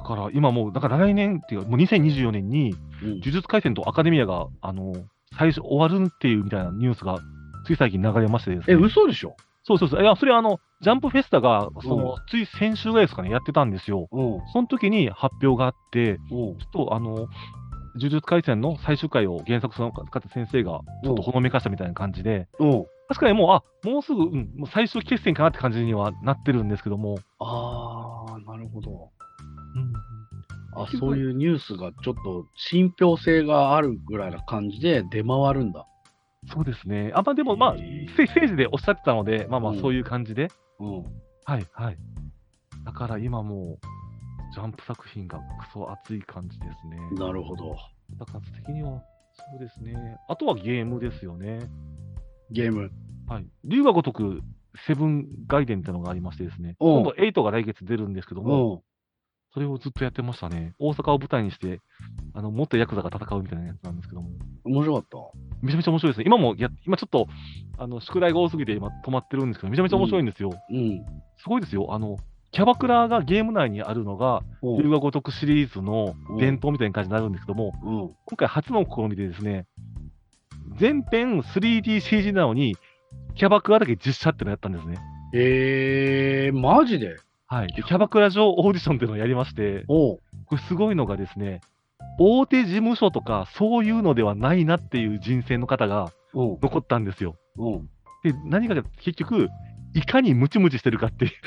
から今もう、だから来年っていうか、もうにせんにじゅうよねんに、 うん。 呪術廻戦とアカデミアが、あの、最初終わるっていうみたいなニュースが、つい最近流れましてですえ、 ね。 嘘でしょ？ そうそうそう。いや、それはあの、ジャンプフェスタが、その、 うつい先週ぐらいですかね、やってたんですよ。 うん。 その時に発表があって、 うん。 ちょっとあの、呪術廻戦の最終回を原作その方先生がちょっとほのめかしたみたいな感じで、 うん。 確かにもう、あ、もうすぐ、うん、もう最終決戦かなって感じにはなってるんですけども、 ああ、なるほど。 うん、 あ、そういうニュースがちょっと信憑性があるぐらいな感じで出回るんだ。 そうですね。あ、まあでも、まあ、 へーステステージでおっしゃってたので、まあまあうんそういう感じで、 うん。 はいはい。だから今もう、ジャンプ作品がクソ熱い感じですね。 なるほど。 だから的には、そうですね。あとはゲームですよね。 ゲーム。 はい。龍が如くセブン外伝ってのがありましてですね。 うん今度エイトが来月出るんですけどうも、 ん。 それをずっとやってましたね。大阪を舞台にして、あの、もっとヤクザが戦うみたいなやつなんですけども。 面白かった。 めちゃめちゃ面白いですね。今もや、今ちょっと、あの、宿題が多すぎて今止まってるんですけど、めちゃめちゃ面白いんですよ。 うん。 すごいですよ。あの、キャバクラがゲーム内にあるのが、 うん龍が如くシリーズのうん伝統みたいな感じになるんですけども、 うん。 今回初の試みでですね、全編 スリーディーシージー なのに、キャバクラだけ実写ってのやったんですね。 えー、マジで？ はい。でキャバクラ上オーディションっていうのをやりまして、 おう。 これすごいのがですね、大手事務所とかそういうのではないなっていう人選の方がうん。 残ったんですよ。 うん。 で、何か結局、いかにムチムチしてるかっていう。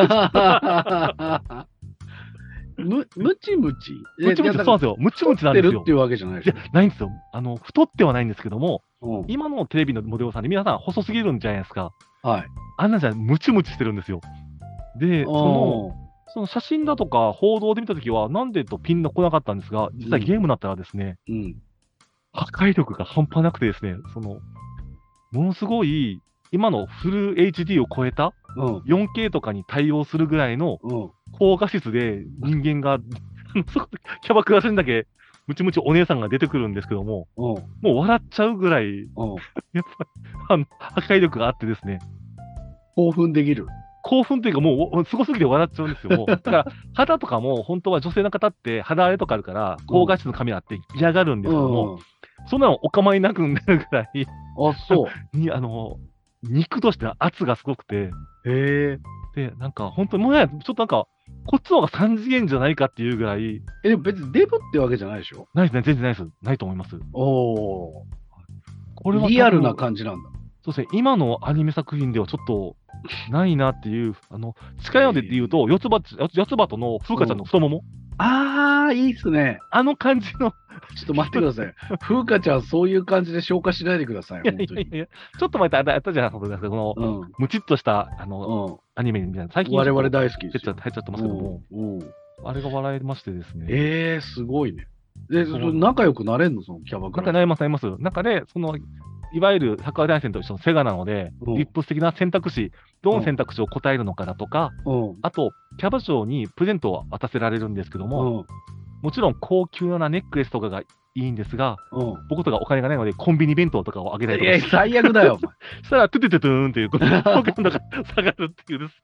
む、むちむちムチムチ、そうなんですよ。ムチムチなんですよ太ってるって。いうわけじゃないでしいや、ないんですよ。あの、太ってはないんですけども、 ょ。 今のテレビのモデルさんで皆さん細すぎるんじゃないですか。 うん。はい。 あんなんじゃムチムチしてるんですよ。で、その、その写真だとか報道で見たときは、なんでとピンの来なかったんですが、実際ゲームになったらですね、 うん。 破壊力が半端なくてですね、その、ものすごい、今のフル エイチディー を超えたうん。 よんケー とかに対応するぐらいのうん。 高画質で人間が、そこキャバクラ戦だけ、ムチムチお姉さんが出てくるんですけども、 うん。 もう笑っちゃうぐらい、 うん。 やっぱり、あの、破壊力があってですね、 興奮できる。 興奮というかもう、すごすぎて笑っちゃうんですよ。もうだから、肌とかも、本当は女性の方って肌荒れとかあるから、高画質のカメラって嫌がるんですけども、 うん。 そんなのお構いなくなるぐらい、 あ、そう。 に、あの、肉としての圧がすごくて、 へえ。 で、なんか、本当にもうね、ちょっとなんか、こっちの方がさん次元じゃないかっていうぐらい、 え、でも別にデブってわけじゃないでしょ？ ないですね、全然ないです。ないと思います。 おお。 これは多分リアルな感じなんだ。 そうですね、今のアニメ作品ではちょっとないなっていう、あの、近いので言うと、四つ葉、四つ葉との風花ちゃんの太もも、 ああ、いいっすね。 あの感じの、 ちょっと待ってください。風花ちゃん、そういう感じで消化しないでください。 いや本当に。 いやいやいや、ちょっと前ってあったあったじゃないですか、この、 うん。 ムチっとした、あの、 うん。 アニメみたいな、最近我々 入大好きですよ。 っちゃ入っちゃってますけども、 うん。うん。 あれが笑えましてですね。 ええ、すごいね。で、 そうそれ仲良くなれんのそのキャバクラ。 なんかなります、なります。中で、その、いわゆるサッカー大戦と一緒のセガなので、 うんリップス的な選択肢、どの選択肢を答えるのかだとか、 うん。 あと、キャバ嬢にプレゼントを渡せられるんですけども、 うん。 もちろん高級なネックレスとかがいいんですが、 うん。 僕とかお金がないので、コンビニ弁当とかをあげたりいや、 とかし最悪だよ、お前。 したら、トゥトゥトゥトゥーンっていう、この好感度が下がるっていうです。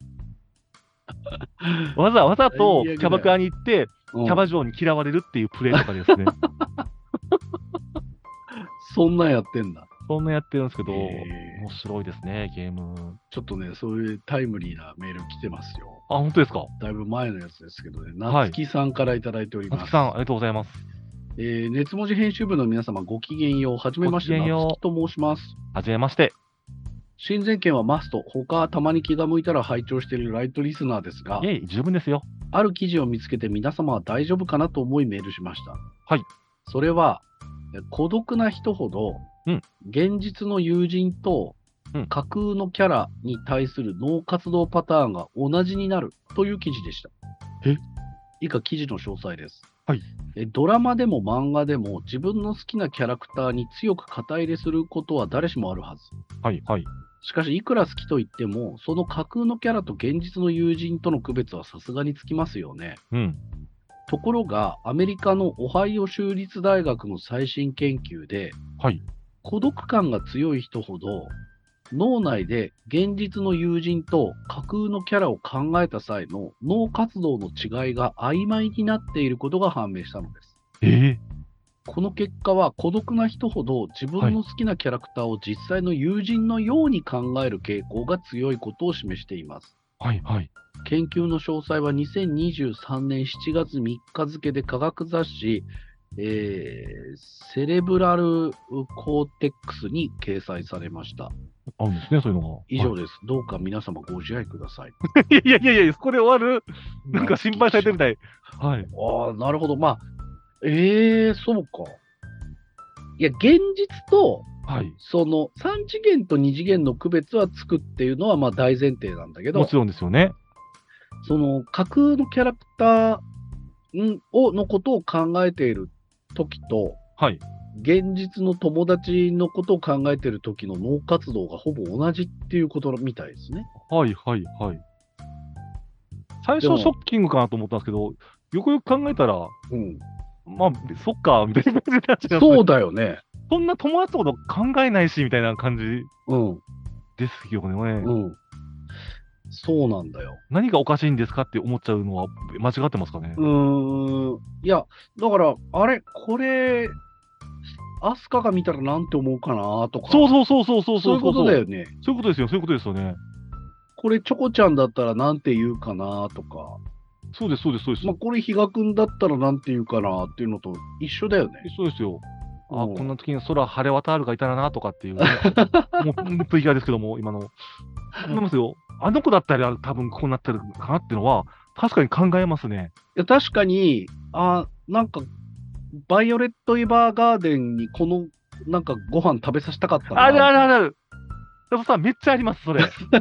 わざわざと最悪だよキャバクラに行って、 うんキャバ嬢に嫌われるっていうプレイとかですね。 そんなんやってんだ。 そんなやってるんですけど、 へー面白いですね、ゲーム。 ちょっとね、そういうタイムリーなメール来てますよ。 あ、本当ですか。 だいぶ前のやつですけどね、 はい夏木さんからいただいております。 夏木さん、ありがとうございます。 えー熱文字編集部の皆様、ごきげんよう。はじめまして、 ごきげんよう夏木と申します。 はじめまして。 新前県はマスト、他たまに気が向いたら拝聴しているライトリスナーですがい、えい、十分ですよ。 ある記事を見つけて皆様は大丈夫かなと思いメールしました。 はい。 それは、え孤独な人ほど、 うん現実の友人とうん架空のキャラに対する脳活動パターンが同じになるという記事でした。 え以下記事の詳細です。 はい。 えドラマでも漫画でも自分の好きなキャラクターに強く肩入れすることは誰しもあるはず。 はい、はい。 しかし、いくら好きと言っても、その架空のキャラと現実の友人との区別はさすがにつきますよね。 うん。 ところが、アメリカのオハイオ州立大学の最新研究で、 はい。 孤独感が強い人ほど、 脳内で現実の友人と架空のキャラを考えた際の脳活動の違いが曖昧になっていることが判明したのです。 えー、 この結果は孤独な人ほど自分の好きなキャラクターを実際の友人のように考える傾向が強いことを示しています。 はいはい。 研究の詳細はにせんにじゅうさんねんしちがつみっか付で科学雑誌、えー、セレブラルコーテックスに掲載されました。 あるんですね、そういうのが。 以上です。はい、どうか皆様ご自愛ください。 いやいやいやいや、ここで終わるなんか心配されてるみたい。はい。 ああ、なるほど。まあ、ええー、そうか。いや、現実と、 はい、 そのさん次元とに次元の区別はつくっていうのはまあ大前提なんだけど、 もちろんですよね。 その架空のキャラクターをのことを考えている時と、 はい、 現実の友達のことを考えている時の脳活動がほぼ同じっていうことみたいですね。 はいはいはい。最初ショッキングかなと思ったんですけど、よくよく考えたら、うん、まあ、そっか、みたいな感じになっちゃいます。 そうだよね。 そんな友達のこと考えないし、みたいな感じうんですよね。 うん。そうなんだよ。 何がおかしいんですかって思っちゃうのは間違ってますかね。 うーん。いや、だから、あれ、これ、アスカが見たらなんて思うかなとか。 そうそうそうそうそうそう。 そういうことだよね。 そういうことですよ、そういうことですよね。 これ、チョコちゃんだったらなんて言うかなとか。 そうです、そうです、そうです。 まあ、これ、比嘉くんだったらなんて言うかなっていうのと一緒だよね。 そうですよ。あ、こんな時に空晴れ渡るがいたらなとかっていう、ね、もうプリキュアですけども、今の。思いますよ。あの子だったら多分こうなってるかなっていうのは、確かに考えますね。 いや、確かに、あ、なんか、バイオレット・エヴァーガーデンにこの、なんかご飯食べさせたかったな。 あるあるあるある。でもさ、めっちゃあります、それ。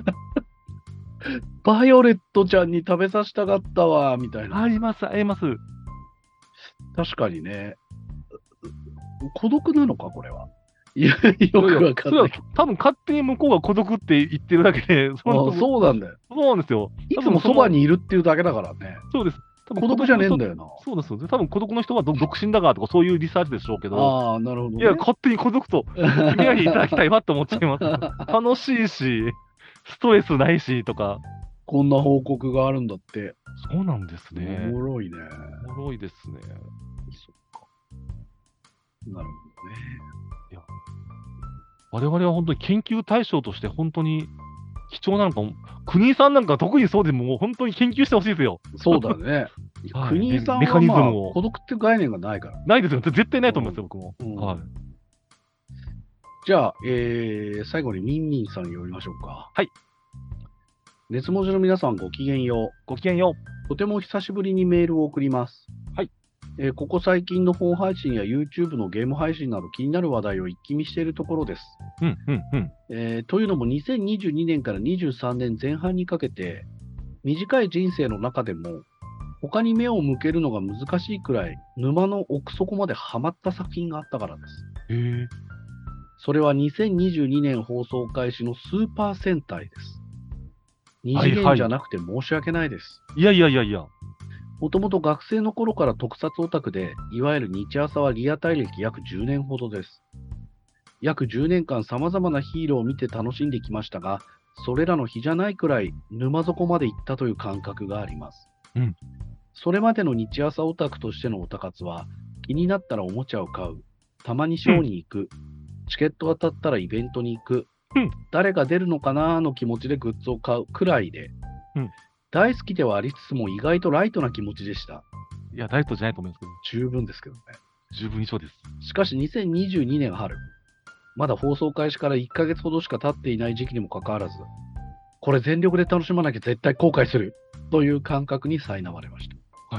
バイオレットちゃんに食べさせたかったわ、みたいな。 あります、あります。 確かにね。孤独なのか、これは。いや、よくわかんない。 多分勝手に向こうが孤独って言ってるだけで、 そ, そうなんだよ。 そうなんですよ。 いつもそばにいるっていうだけだからね。 そうです。 孤独じゃねえんだよな。 そうですよね。多分孤独の人は独身だからとかそういうリサーチでしょうけど。 ああ、なるほど、ね。 いや、勝手に孤独と君らにいただきたいわって思っちゃいます。楽しいし、ストレスないしとか。 こんな報告があるんだって。 そうなんですね。 おもろいね。 おもろいですね。 そっか。なるほどね。 いや、我々は本当に研究対象として本当に貴重なのかも。国井さんなんか特にそうでもう本当に研究してほしいですよ。 そうだね。 はい、 国井さんは、まあ、メカニズムを孤独って概念がないから。 ないですよ。絶対ないと思いますよ、僕も。 うん、 はい。 じゃあ、えー、最後にミンミンさん読みましょうか。 はい。 熱文字の皆さんごきげんよう。 ごきげんよう。 とても久しぶりにメールを送ります。 はい。 えー、ここ最近の本配信や YouTube のゲーム配信など気になる話題を一気見しているところです。 うんうんうんえー、というのもにせんにじゅうにねんからにじゅうさんねんぜん半にかけて短い人生の中でも他に目を向けるのが難しいくらい沼の奥底までハマった作品があったからです。 へー。 それはにせんにじゅうにねん放送開始のスーパー戦隊です。に次元じゃなくて申し訳ないです。 はいはい、いやいやいやいや。 もともと学生の頃から特撮オタクで、いわゆる日朝はリアタイ歴約じゅうねんほどです。約じゅうねんかん様々なヒーローを見て楽しんできましたが、それらの比じゃないくらい沼底まで行ったという感覚があります。 うん、 それまでの日朝オタクとしてのオタ活は、気になったらおもちゃを買う、たまにショーに行く、うん、チケット当たったらイベントに行く、うん、誰が出るのかなーの気持ちでグッズを買うくらいで、うん、大好きではありつつも意外とライトな気持ちでした。 いや、ライトじゃないと思いますけど。 十分ですけどね。 十分以上です。 しかしにせんにじゅうにねん春、まだ放送開始からいっかげつほどしか経っていない時期にもかかわらず、これ全力で楽しまなきゃ絶対後悔するという感覚に苛まれました。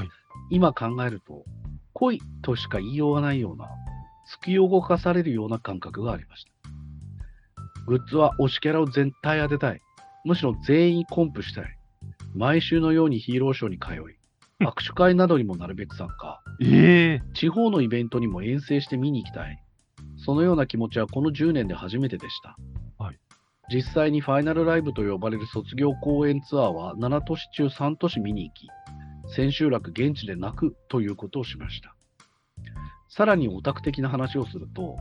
はい、 今考えると、恋としか言いようがないような、突き動かされるような感覚がありました。グッズは推しキャラを全体当てたい。むしろ全員コンプしたい。毎週のようにヒーローショーに通い、握手会などにもなるべく参加。 えー、 地方のイベントにも遠征して見に行きたい。そのような気持ちはこのじゅうねんで初めてでした。 はい、 実際にファイナルライブと呼ばれる卒業公演ツアーはなな都市中さん都市見に行き、千秋楽現地で泣くということをしました。さらにオタク的な話をすると、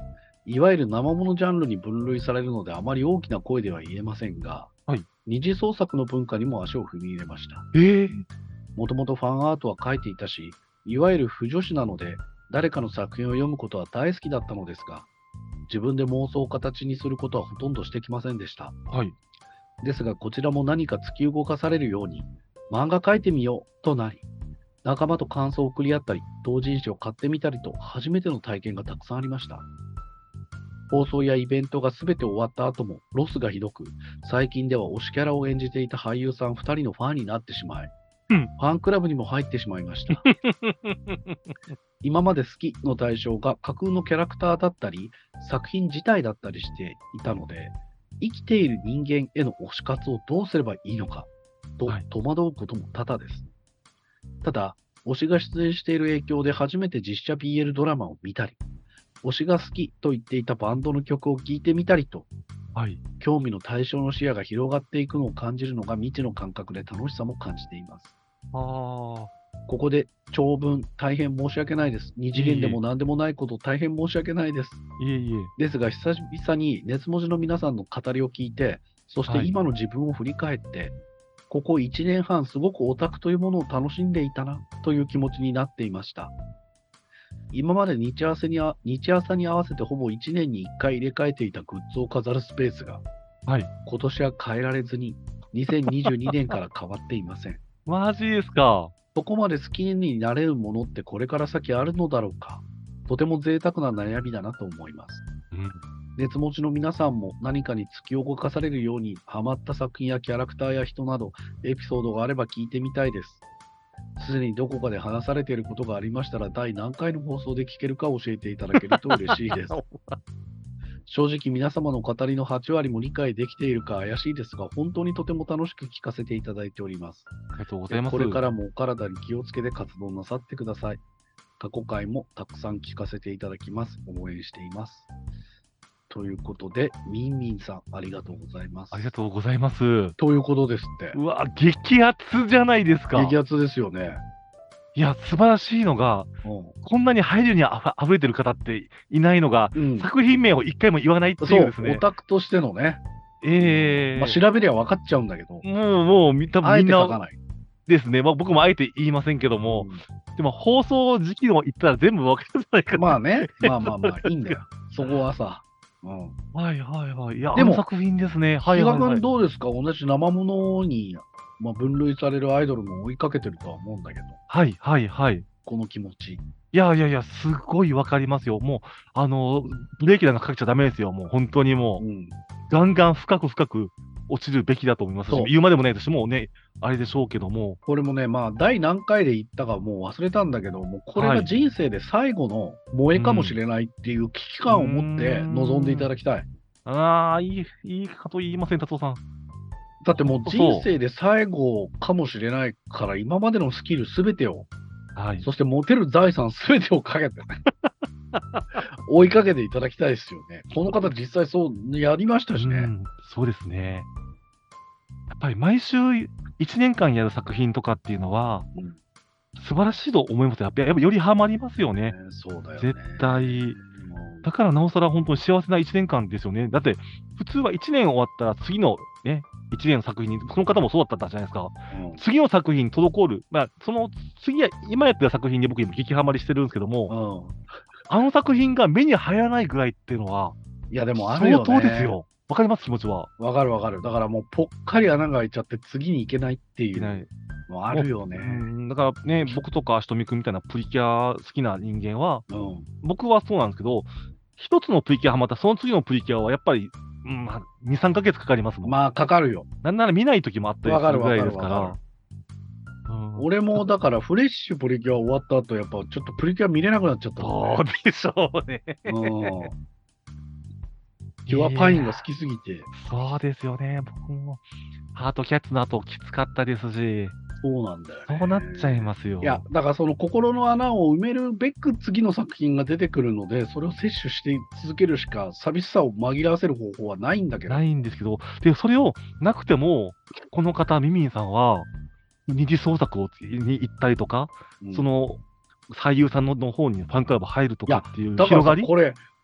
いわゆる生ものジャンルに分類されるのであまり大きな声では言えませんが、 はい二次創作の文化にも足を踏み入れました。 ええもともとファンアートは描いていたし、いわゆる腐女子なので、誰かの作品を読むことは大好きだったのですが、自分で妄想を形にすることはほとんどしてきませんでした。 はい。 ですが、こちらも何か突き動かされるように、漫画描いてみようとなり、仲間と感想を送り合ったり、同人誌を買ってみたりと、初めての体験がたくさんありました。放送やイベントがすべて終わった後もロスがひどく、最近では推しキャラを演じていた俳優さんふたりのファンになってしまい、 うんファンクラブにも入ってしまいました。今まで好きの対象が架空のキャラクターだったり、作品自体だったりしていたので、生きている人間への推し活をどうすればいいのか、とはい戸惑うことも多々です。ただ、推しが出演している影響で初めて実写 ビーエル ドラマを見たり、推しが好きと言っていたバンドの曲を聴いてみたりと、 はい。 興味の対象の視野が広がっていくのを感じるのが未知の感覚で楽しさも感じています。 ああ。 ここで長文大変申し訳ないです。二次元でも何でもないこと大変申し訳ないです。 いえいえ。 ですが久々に熱文字の皆さんの語りを聞いて、そしてはい今の自分を振り返って、ここいちねんはんすごくオタクというものを楽しんでいたなという気持ちになっていました。今まで日朝にあ日朝に合わせてほぼいちねんにいっかい入れ替えていたグッズを飾るスペースが、 はい。 今年は変えられずににせんにじゅうにねんから変わっていません。 マジですか。 そこまで好きになれるものってこれから先あるのだろうか。とても贅沢な悩みだなと思います。 うん。 熱持ちの皆さんも何かに突き動かされるようにハマった作品やキャラクターや人などエピソードがあれば聞いてみたいです。すでにどこかで話されていることがありましたら第何回の放送で聞けるか教えていただけると嬉しいです。正直皆様の語りのはちわりも理解できているか怪しいですが、本当にとても楽しく聞かせていただいております。 ありがとうございます。 これからもお体に気をつけて活動なさってください。過去回もたくさん聞かせていただきます。応援しています。ということで、みんみんさん、ありがとうございます。 ありがとうございます。 ということですって。 うわ、激アツじゃないですか。 激アツですよね。 いや、素晴らしいのが、 うこんなに配慮にあふ溢れてる方っていないのが、 ん。うん、 作品名を一回も言わないってそいうです、 うオね。 タクとしてのね。 ええまあ、調べりゃ分かっちゃうんだけど、 もう、もう、み多あえ分みんなて書かない。 ですね。まあ、僕もあえて言いませんけども、でも放送時期を言ったら全部分かるんじゃないかうんな。 まあね、まあまあまあ、いいんだよ。そこはさ。うん。 はいはいはい。いや、 でもあの作品ですね。はい比嘉はいはい君。どうですか？同じ生ものに、まあ、分類されるアイドルも追いかけてるとは思うんだけど、 はいはいはい。 この気持ち。 いやいやいや、すごいわかりますよ。もう、あの、ブレーキなんかかけちゃダメですよ。もう本当にもう、 うん。 ガンガン深く深く落ちるべきだと思いますしそう、 言うまでもないですし、もうね、あれでしょうけども、 これもね、まあ、第何回で言ったかもう忘れたんだけど、もうこれが人生で最後の萌えかもしれないっていう危機感を持って臨んでいただきたい。 ああ、いい、いいかと言いません、達夫さん。 だってもう人生で最後かもしれないから、今までのスキルすべてを、 はい。 そして持てる財産すべてをかけてね、追いかけていただきたいですよね。この方実際そうやりましたしね。 うん、そうですね。やっぱり毎週いちねんかんやる作品とかっていうのは、 うん素晴らしいと思いますよ。やっぱやっぱよりハマりますよね。 ねそうだよね。 絶対もだからなおさら本当に幸せないちねんかんですよね。だって、普通はいちねん終わったら次のね、いちねんの作品に、その方もそうだったじゃないですか。 ううん次の作品に滞る。まあ、その次は、今やってる作品に僕今激ハマりしてるんですけども、 うんあの作品が目に入らないぐらいっていうのは、 いや、でもあるよね。 相当ですよ。わかります気持ちは。 わかるわかる。だからもうぽっかり穴が開いちゃって次に行けないっていいけないうのあるよね。 うん、だからね、僕とかひとみくんみたいなプリキュア好きな人間は、 うん。 僕はそうなんですけど、一つのプリキュアハマったら、その次のプリキュアはやっぱり、うんまあ、に、さんかげつかかりますもん。 まあ、かかるよ。 なんなら見ない時もあったりわかするぐらいるわかるですからわかる。。 うん俺もだからフレッシュプリキュア終わった後、やっぱちょっとプリキュア見れなくなっちゃったもんそうね。 でしょうね。 うん。キュアパインが好きすぎて。 そうですよね。僕も、ハートキャッツの後きつかったですし、 そうなんだよね。 そうなっちゃいますよ。 いや、だからその心の穴を埋めるべく次の作品が出てくるので、それを摂取して続けるしか、寂しさを紛らわせる方法はないんだけど。 ないんですけど、で、それをなくても、この方、ミミンさんは、二次創作をに行ったりとか、 うんその、俳優さんのの方にファンクラブ入るとかっていうだから広がりさこれ、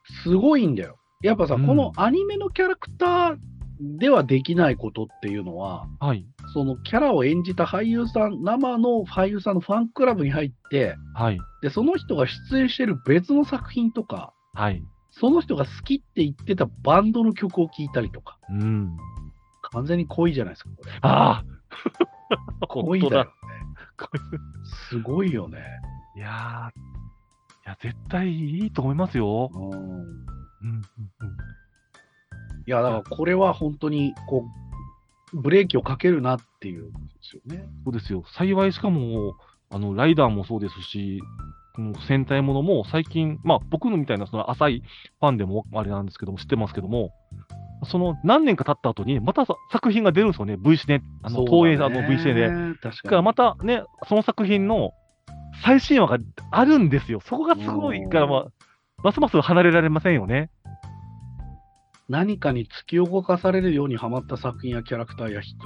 すごいんだよ。やっぱさ、 うんこのアニメのキャラクターではできないことっていうのは、 はい。 そのキャラを演じた俳優さん、生の俳優さんのファンクラブに入って、 はい。 で、その人が出演してる別の作品とか、 はい。 その人が好きって言ってたバンドの曲を聴いたりとか、 うん。 完全に恋じゃないですか、これ。 ああ恋だよね。すごいよね。 いやー、いや、絶対いいと思いますよ。 うん。 うん、うん、うん。 いや、だからこれは本当に、こう、ブレーキをかけるなっていうんですよね。 そうですよ。幸い、しかも、あの、ライダーもそうですし、この戦隊ものも最近、まあ、僕のみたいなその浅いファンでもあれなんですけども、知ってますけども、その何年か経った後に、またさ作品が出るんですよね、ブイシネ、あの、東映あの ブイシネで。 確だかからに。 またね、その作品の最新話があるんですよ。そこがすごいから、まあ、ますます離れられませんよね。 何かに突き動かされるようにハマった作品やキャラクターや人。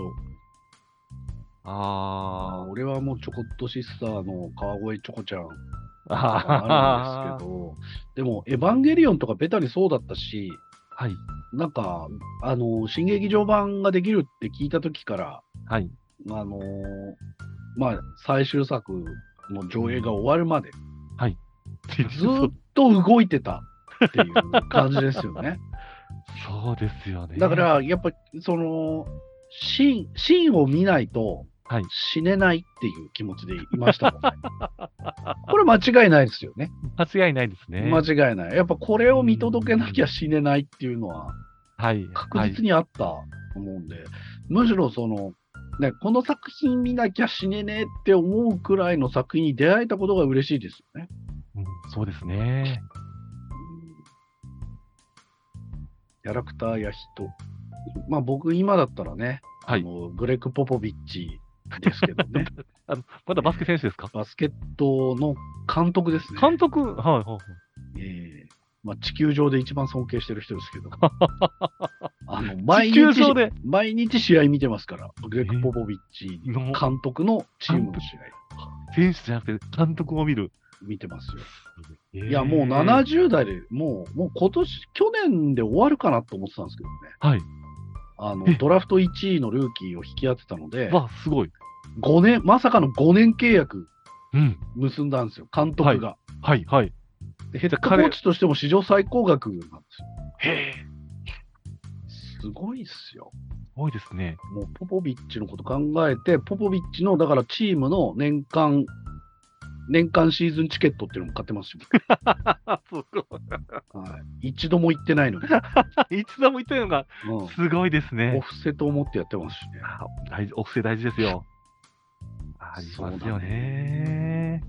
ああ俺はもうチョコットシスターの川越チョコちゃんあ。 あるんですけど、でも、エヴァンゲリオンとかベタにそうだったし、 はい。 なんか、あの、新劇場版ができるって聞いたときから、 はい。 あのまあ、最終作の上映が終わるまで、ずーっと動いてたっていう感じですよね。 そうですよね。 だか、ら、やっぱ、その、シーン、シーンを見ないとはい。 死ねないっていう気持ちでいましたもんね。これ間違いないですよね。 間違いないですね。 間違いない。やっぱこれを見届けなきゃ死ねないっていうのははい。 確実にあったと思うんで、むしろその、ね、この作品見なきゃ死ねねえって思うくらいの作品に出会えたことが嬉しいですよね。 はいうん、そうですね。 キャラクターや人。まあ僕今だったらね、 はいあのグレッグ・ポポビッチですけどね。 あのまだバスケ選手ですか？ バスケットの監督ですね。 監督、はい、はいはい。 えーまあ、地球上で一番尊敬してる人ですけど。あの毎地球日上で毎日試合見てますから、グレッグ・ポポビッチえー監督のチームの試合選手じゃなくて監督を見る。 見てますよ。 いいや、もうななじゅう代でもう、もう今年、去年で終わるかなと思ってたんですけどね。 はい。 あのえドラフトいちいのルーキーを引き当てたので、 わ、すごい。 ごねん、まさかのごねん契約うん。 結んだんですよ、監督が。 はい、はい。 でヘッドコーチとしても史上最高額なんですよ。 へえ。 すごいっすよ。 すごいですね。 もうポポビッチのこと考えて、ポポビッチの、だからチームの年間、年間シーズンチケットっていうのも買ってますよ。 すごい。 はい、一度も行ってないのに、 一度も言ってるのがうん、 すごいですオね。 フセと思ってやってますしね。 あ大事、お布施大事ですよ。ありますよね。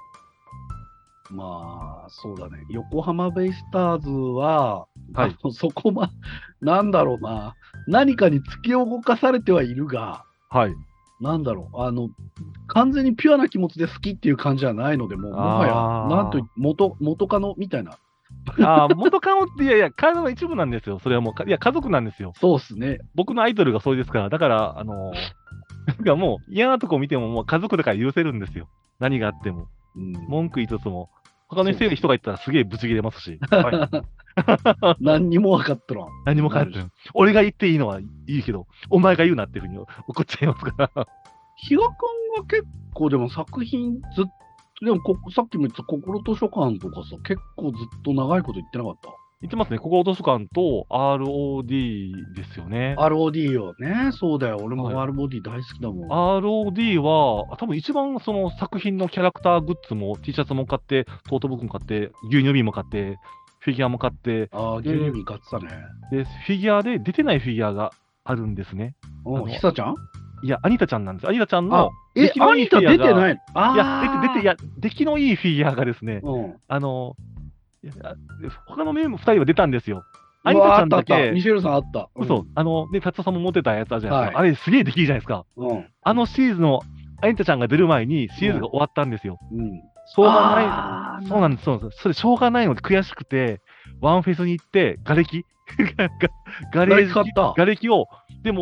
まあ、そうだね。横浜ベイスターズは、 はいあのそこま、なんだろうな。何かに突き動かされてはいるが、 はい。 なんだろう。あの、完全にピュアな気持ちで好きっていう感じじゃないので、もう、もはあーや、なんと、元、元カノみたいな。 ああ、元カノって、いやいや、体の一部なんですよ。それはもうか、いや、家族なんですよ。 そうっすね。 僕のアイドルがそれですから、だから、あのー、なんかもう嫌なとこ見ても、もう家族だから許せるんですよ。何があっても。 うん、 文句言いつつも、他の人がいたらすげえブチ切れますし。はい何にも分かっとらん。 何も書いてない。俺が言っていいのはいいけど、お前が言うなっていうふうに怒っちゃいますから。 比嘉君は結構でも作品ずっと、でもこさっきも言った心図書館とかさ、結構ずっと長いこと言ってなかった言ってますね。心図書館と アールオーディー ですよね。 アールオーディー よね。そうだよ。俺もはいアールオーディー 大好きだもん。 アールオーディー は、多分一番その作品のキャラクターグッズも T シャツも買って、トートブックも買って、牛乳瓶も買って、フィギュアも買って、 ああ、牛乳瓶買ってたね。 で、フィギュアで出てないフィギュアがあるんですね。 うん、 あのひさちゃんいや、アニタちゃんなんです。アニタちゃんあの、、 え出、来のアニタいいフィギュアが出てないのあいや、出て、出て、いや、出来のいいフィギュアがですね、 うん。 あの、いや他のメンバーふたりは出たんですよ。アアニタちゃんだあったあった。 けミ、シェルさんあった。うん嘘、あの、ね、達夫さんも持ってたやつあるじゃないですか。 はいあれすげえ出来いいじゃないですか。 うん。 あのシーズンのアニタちゃんが出る前にシーズンが終わったんですよ。 うん。 しょうがあーない。そうなんです、そうなんです。それしょうがないので悔しくて、ワンフェスに行って、瓦礫がガレージ誰買った瓦礫を、でも、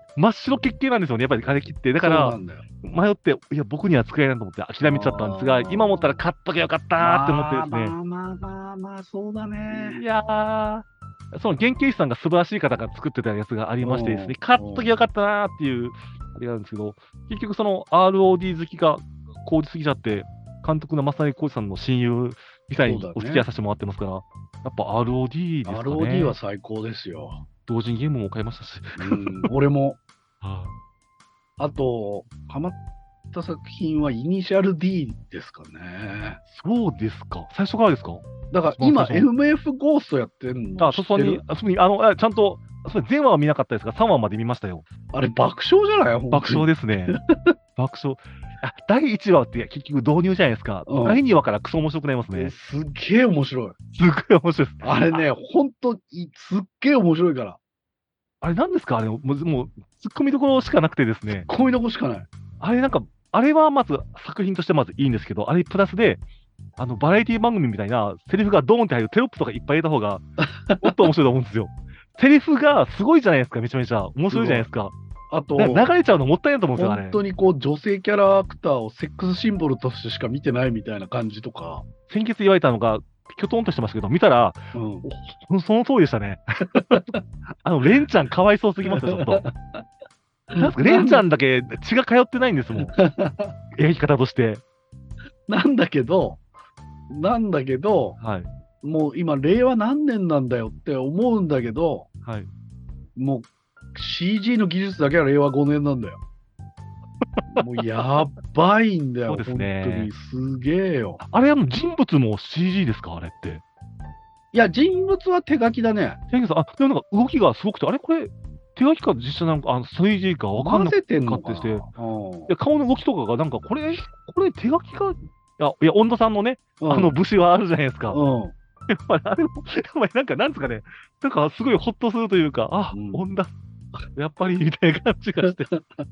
真っ白血系なんですよね、やっぱり枯れ切って。だかそうなら、 んだよ。 迷って、いや、僕には使えないと思って諦めちゃったんですが、 あー今思ったら買っときゃよかったーって思ってですね。 まあまあまあまあまあ、そうだいね。 やー、その原型師さんが素晴らしい方が作ってたやつがありましてですね、 うん買っときゃよかったなーっていう、あれがあるんですけど、結局その アールオーディー 好きが高じすぎちゃって、監督の正成浩二さんの親友みたいにそうだねお付き合いさせてもらってますから、やっぱ アールオーディー ですかね。 アールオーディー は最高ですよ。 同人ゲームも買いましたし。 うん、俺も。 はあと、ハマった作品はイニシャル D ですかね。 い、そうですか。最初からですか？ だから今、 最初エムエフ ゴーストやってんのあ、 知ってるそこに、あそこに、あの、あちゃんと、それ全話は見なかったですが、さんわまで見ましたよ。 あれ爆笑じゃない爆笑でですね。爆笑。あ、だいいちわって結局導入じゃないですか。 うんだいにわからクソ面白くなりますね。 すっげえ面白い。 すっごい面白いです。 あれね、ほんと、いすっげえ面白いから。 あれ何ですかあれ、もう、もう、突っ込みどころしかなくてですね。 こういうとこしかない。 あれなんか、あれはまず作品としてまずいいんですけど、あれプラスで、あの、バラエティ番組みたいな、セリフがドーンって入るテロップとかいっぱい入れた方が、もっと面白いと思うんですよ。セリフがすごいじゃないですか、めちゃめちゃ。面白いじゃないですか。 あと、 な流れちゃうのもったいないと思うんですよ、あれ本。当にこう女性キャラクターをセックスシンボルとしてしか見てないみたいな感じとか。 先月言われたのが、きょとんとしてましたけど、見たら、 うん、 その通りでしたね。あの、レンちゃんかわいそうすぎますよ、ちょっと。なんすか、レンちゃんだけ血が通ってないんですもん。描き方として。 なんだけど、なんだけど、 はい。 もう今、令和何年なんだよって思うんだけど、 はい。 もう シージー の技術だけは令和ごねんなんだよ。もうやばいんだよ、 そうですね本当に。すげえよ。 あれ、あの、人物も シージー ですかあれって。 いや、人物は手書きだね。 天気さん、あ、でもなんか動きがすごくて、あれこれ、手書きか実写なんか、あの、スリージー かわかんなく混ぜてんのかな。 てして、いうんや顔の動きとかがなんか、これ、これ手書きか、いや、いや、温度さんのね、 うんあの、武士はあるじゃないですか。 うん。 やっぱりあれも、やっぱりなんか、なんですかね、なんかすごいホッとするというか、あ、 うん温だ、やっぱり、みたいな感じがして、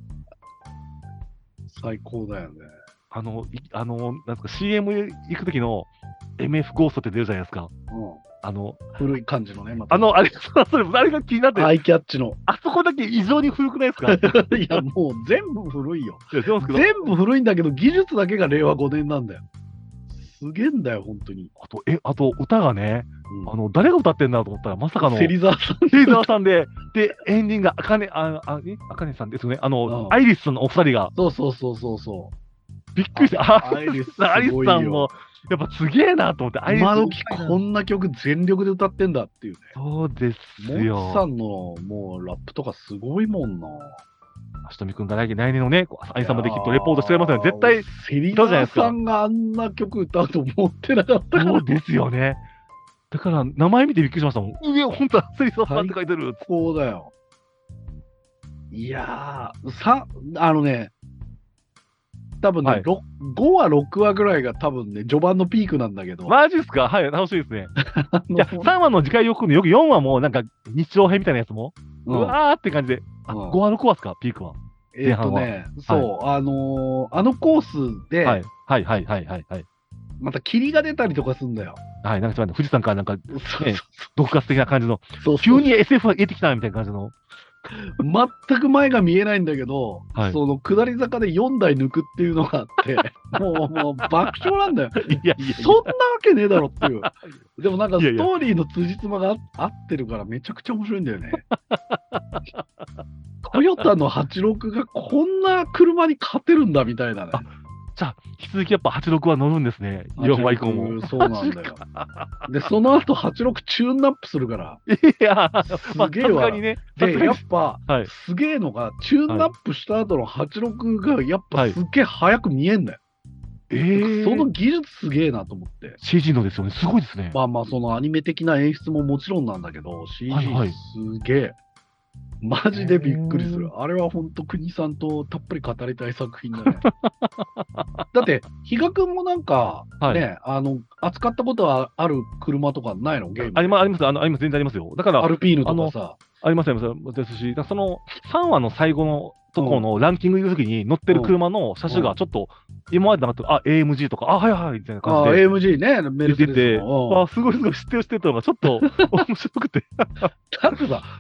最高だよね。 あの、いあの、なんですか、シーエム 行くときの エムエフ ゴーストって出るじゃないですか。 うん。 あの、 古い感じのね、またあの、あれ、そそれ、あれが気になって、 アイキャッチの。 あそこだけ異常に古くないですか？いいや、もう全部古いよ。 や、でもですけど、 全部古いんだけど、技術だけが令和ごねんなんだよ。すげえんだよ、本当に。 あと、え、あと、歌がね、 うんあの、誰が歌ってんだと思ったら、まさかの、 芹沢さん。 芹沢さんで、で、エンディングが、あかね、あ、あ、え、あかねさんですよね。あの、 うんアイリスのお二人が、 そうそうそうそうそびっくりして、 う。 あ、 アイリスすごいよ。 アリスさんも、やっぱすげえなと思って、アイリス今時こんな曲全力で歌ってんだっていうね。 そうですモンよ。 さんのもうラップとかすごいもんな。 足富くんが来年来年のね、こうアイサムできっとレポートしてくれますよね。絶対、 芹歌うじゃないですか沢さんがあんな曲歌うと思ってなかったから。 そうですよね。だから、名前見てびっくりしましたもん。うえ、本当だ、芹沢さんって書いてる。 そうだよ。いやー、さ、あのね、多分ね、 はいろごわ、ろくわぐらいが多分ね、序盤のピークなんだけど。 マジっすか？はい、楽しみですね。 あのいや、さんわの次回予告のよくよんわも、なんか、日常編みたいなやつも、ううんわーって感じで、あ、 うんごわ、ろくわっすか、ピークは。 えっとね、そう、あのーあのコースで、 はい、はい、はい、はい、はい。はい、 また霧が出たりとかすんだよ。 はい、なんかちょっと待って富士山からなんか、 そうそう毒ガス的な感じの、 そう急に エスエフ が出てきたみたいな感じの。 全く前が見えないんだけど、 はいその下り坂でよんだい抜くっていうのがあって、もう、もう爆笑なんだよ。 いやいやそんなわけねえだろっていう。でもなんかいやいやストーリーの辻褄が合ってるからめちゃくちゃ面白いんだよね。トヨタのはちじゅうろくがこんな車に勝てるんだみたいなね。 じゃあ、引き続きやっぱはちじゅうろくは乗るんですね。よんわ以降も。 はちじゅうろくそうなんだよ。で、その後はちじゅうろくチューンナップするから。 いや、まあ、さすすげえわがにね。さすで、 がにやっぱ、 はいすげえのが、チューンナップした後のはちじゅうろくがやっぱすっげえ速く見えんだよ。 えー、 その技術すげえなと思って。 シージー のですよね。すごいですね。 まあまあ、そのアニメ的な演出ももちろんなんだけど、 はいはシージーいすげえ。マジでびっくりする。あれは本当、国さんとたっぷり語りたい作品だね。だって、比嘉君もなんか、 はいね、あの、扱ったことはある車とかないのゲームで。 あります、あります、あのあります、全然ありますよ。だから、 アルピーヌとかさ。 あります、あります。ですし、だからそのさんわの最後のところのランキング行くときに乗ってる車の車種がちょっと、今までなかったあ、エーエムジー とか、あ、はいはい、みたいな感ああ、 じで。 エーエムジー ね、メルセ出てて、 デスの。うんあ、すごいすごい知ってる知ってるのがちょっと面白くて。 だってさ、ポル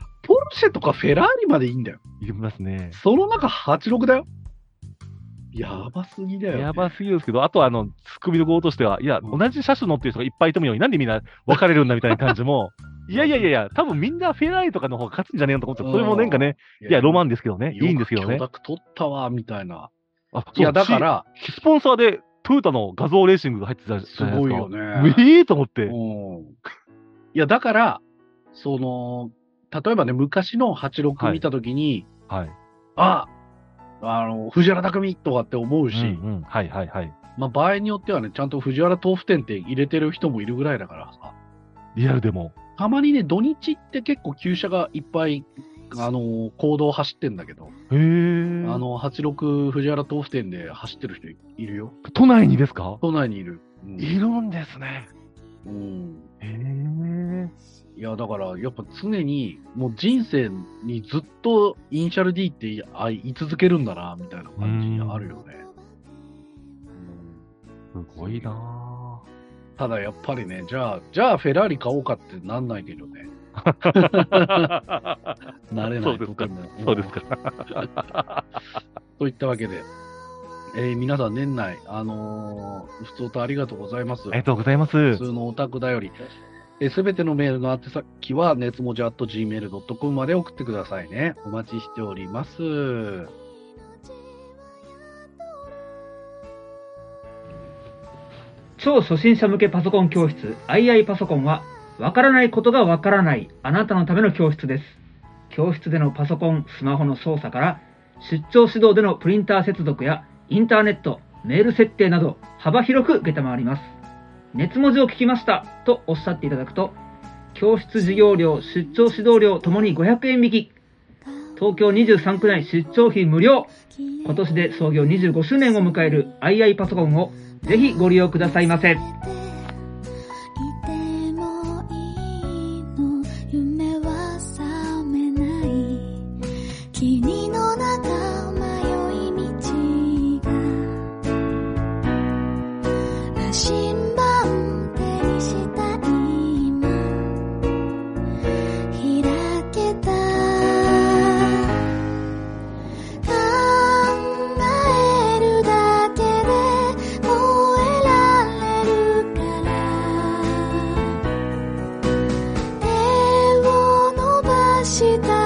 シェとかフェラーリまでいいんだよ。 いますね。 その中はちじゅうろくだよ。やばすぎだよ、ね。 やばすぎるんですけど、あとはあの、ツッコミの号としては、いや、 うん同じ車種乗ってる人がいっぱいいてもいいのに、なんでみんな分かれるんだみたいな感じも、いやいやいやいや、多分みんなフェラーリとかの方が勝つんじゃねえのと思って、それもなんかね、いや、ロマンですけどね、いいんですけどねよく許諾取ったわ、みたいな。 あ、 いや、だか、ら、 しスポンサーでトヨタの画像レーシングが入ってたじすゃないですか。 ごいよね。 ええと思って。 うん。いや、だから、その、例えばね、昔のはちじゅうろく見たときに、 はい。 あ、あの、藤原匠とかって思うし、 うんうん、はいはいはい。 まあ、場合によってはね、ちゃんと藤原豆腐店って入れてる人もいるぐらいだからさ。 リアルでも。 たまにね、土日って結構旧車がいっぱい、あの、公道走ってんだけど、 へえ。 あの、はちじゅうろく藤原豆腐店で走ってる人いるよ。 都内にですか？ 都内にいる。うんいるんですね。 うん。 へえ。 いや、だから、やっぱ常に、もう人生にずっとイニシャル D ってあ言い続けるんだな、みたいな感じあるよね。うんすごいなぁ。 ただやっぱりね、じゃあ、じゃあフェラーリ買おうかってなんないけどね。なれない。 そうですか。そうですか。 といったわけで、えー皆さん年内、あのー、ふつおたありがとうございます。 ありがとうございます。 普通のオタクだより。すべてのメールの宛先は、熱文字 アットジーメールドットコム まで送ってくださいね。お待ちしております。 超初心者向けパソコン教室 アイアイ パソコンは、わからないことがわからないあなたのための教室です。教室でのパソコン、スマホの操作から、出張指導でのプリンター接続やインターネット、メール設定など幅広く承ります。熱文字を聞きましたとおっしゃっていただくと、教室授業料、出張指導料ともにごひゃくえん引き。東京にじゅうさん区内出張費無料。今年で創業にじゅうごしゅうねんを迎える アイアイ パソコンをぜひご利用くださいませ。 君の中迷い道が羅針盤手にした今開けた考えるだけで燃えられるから手を伸ばした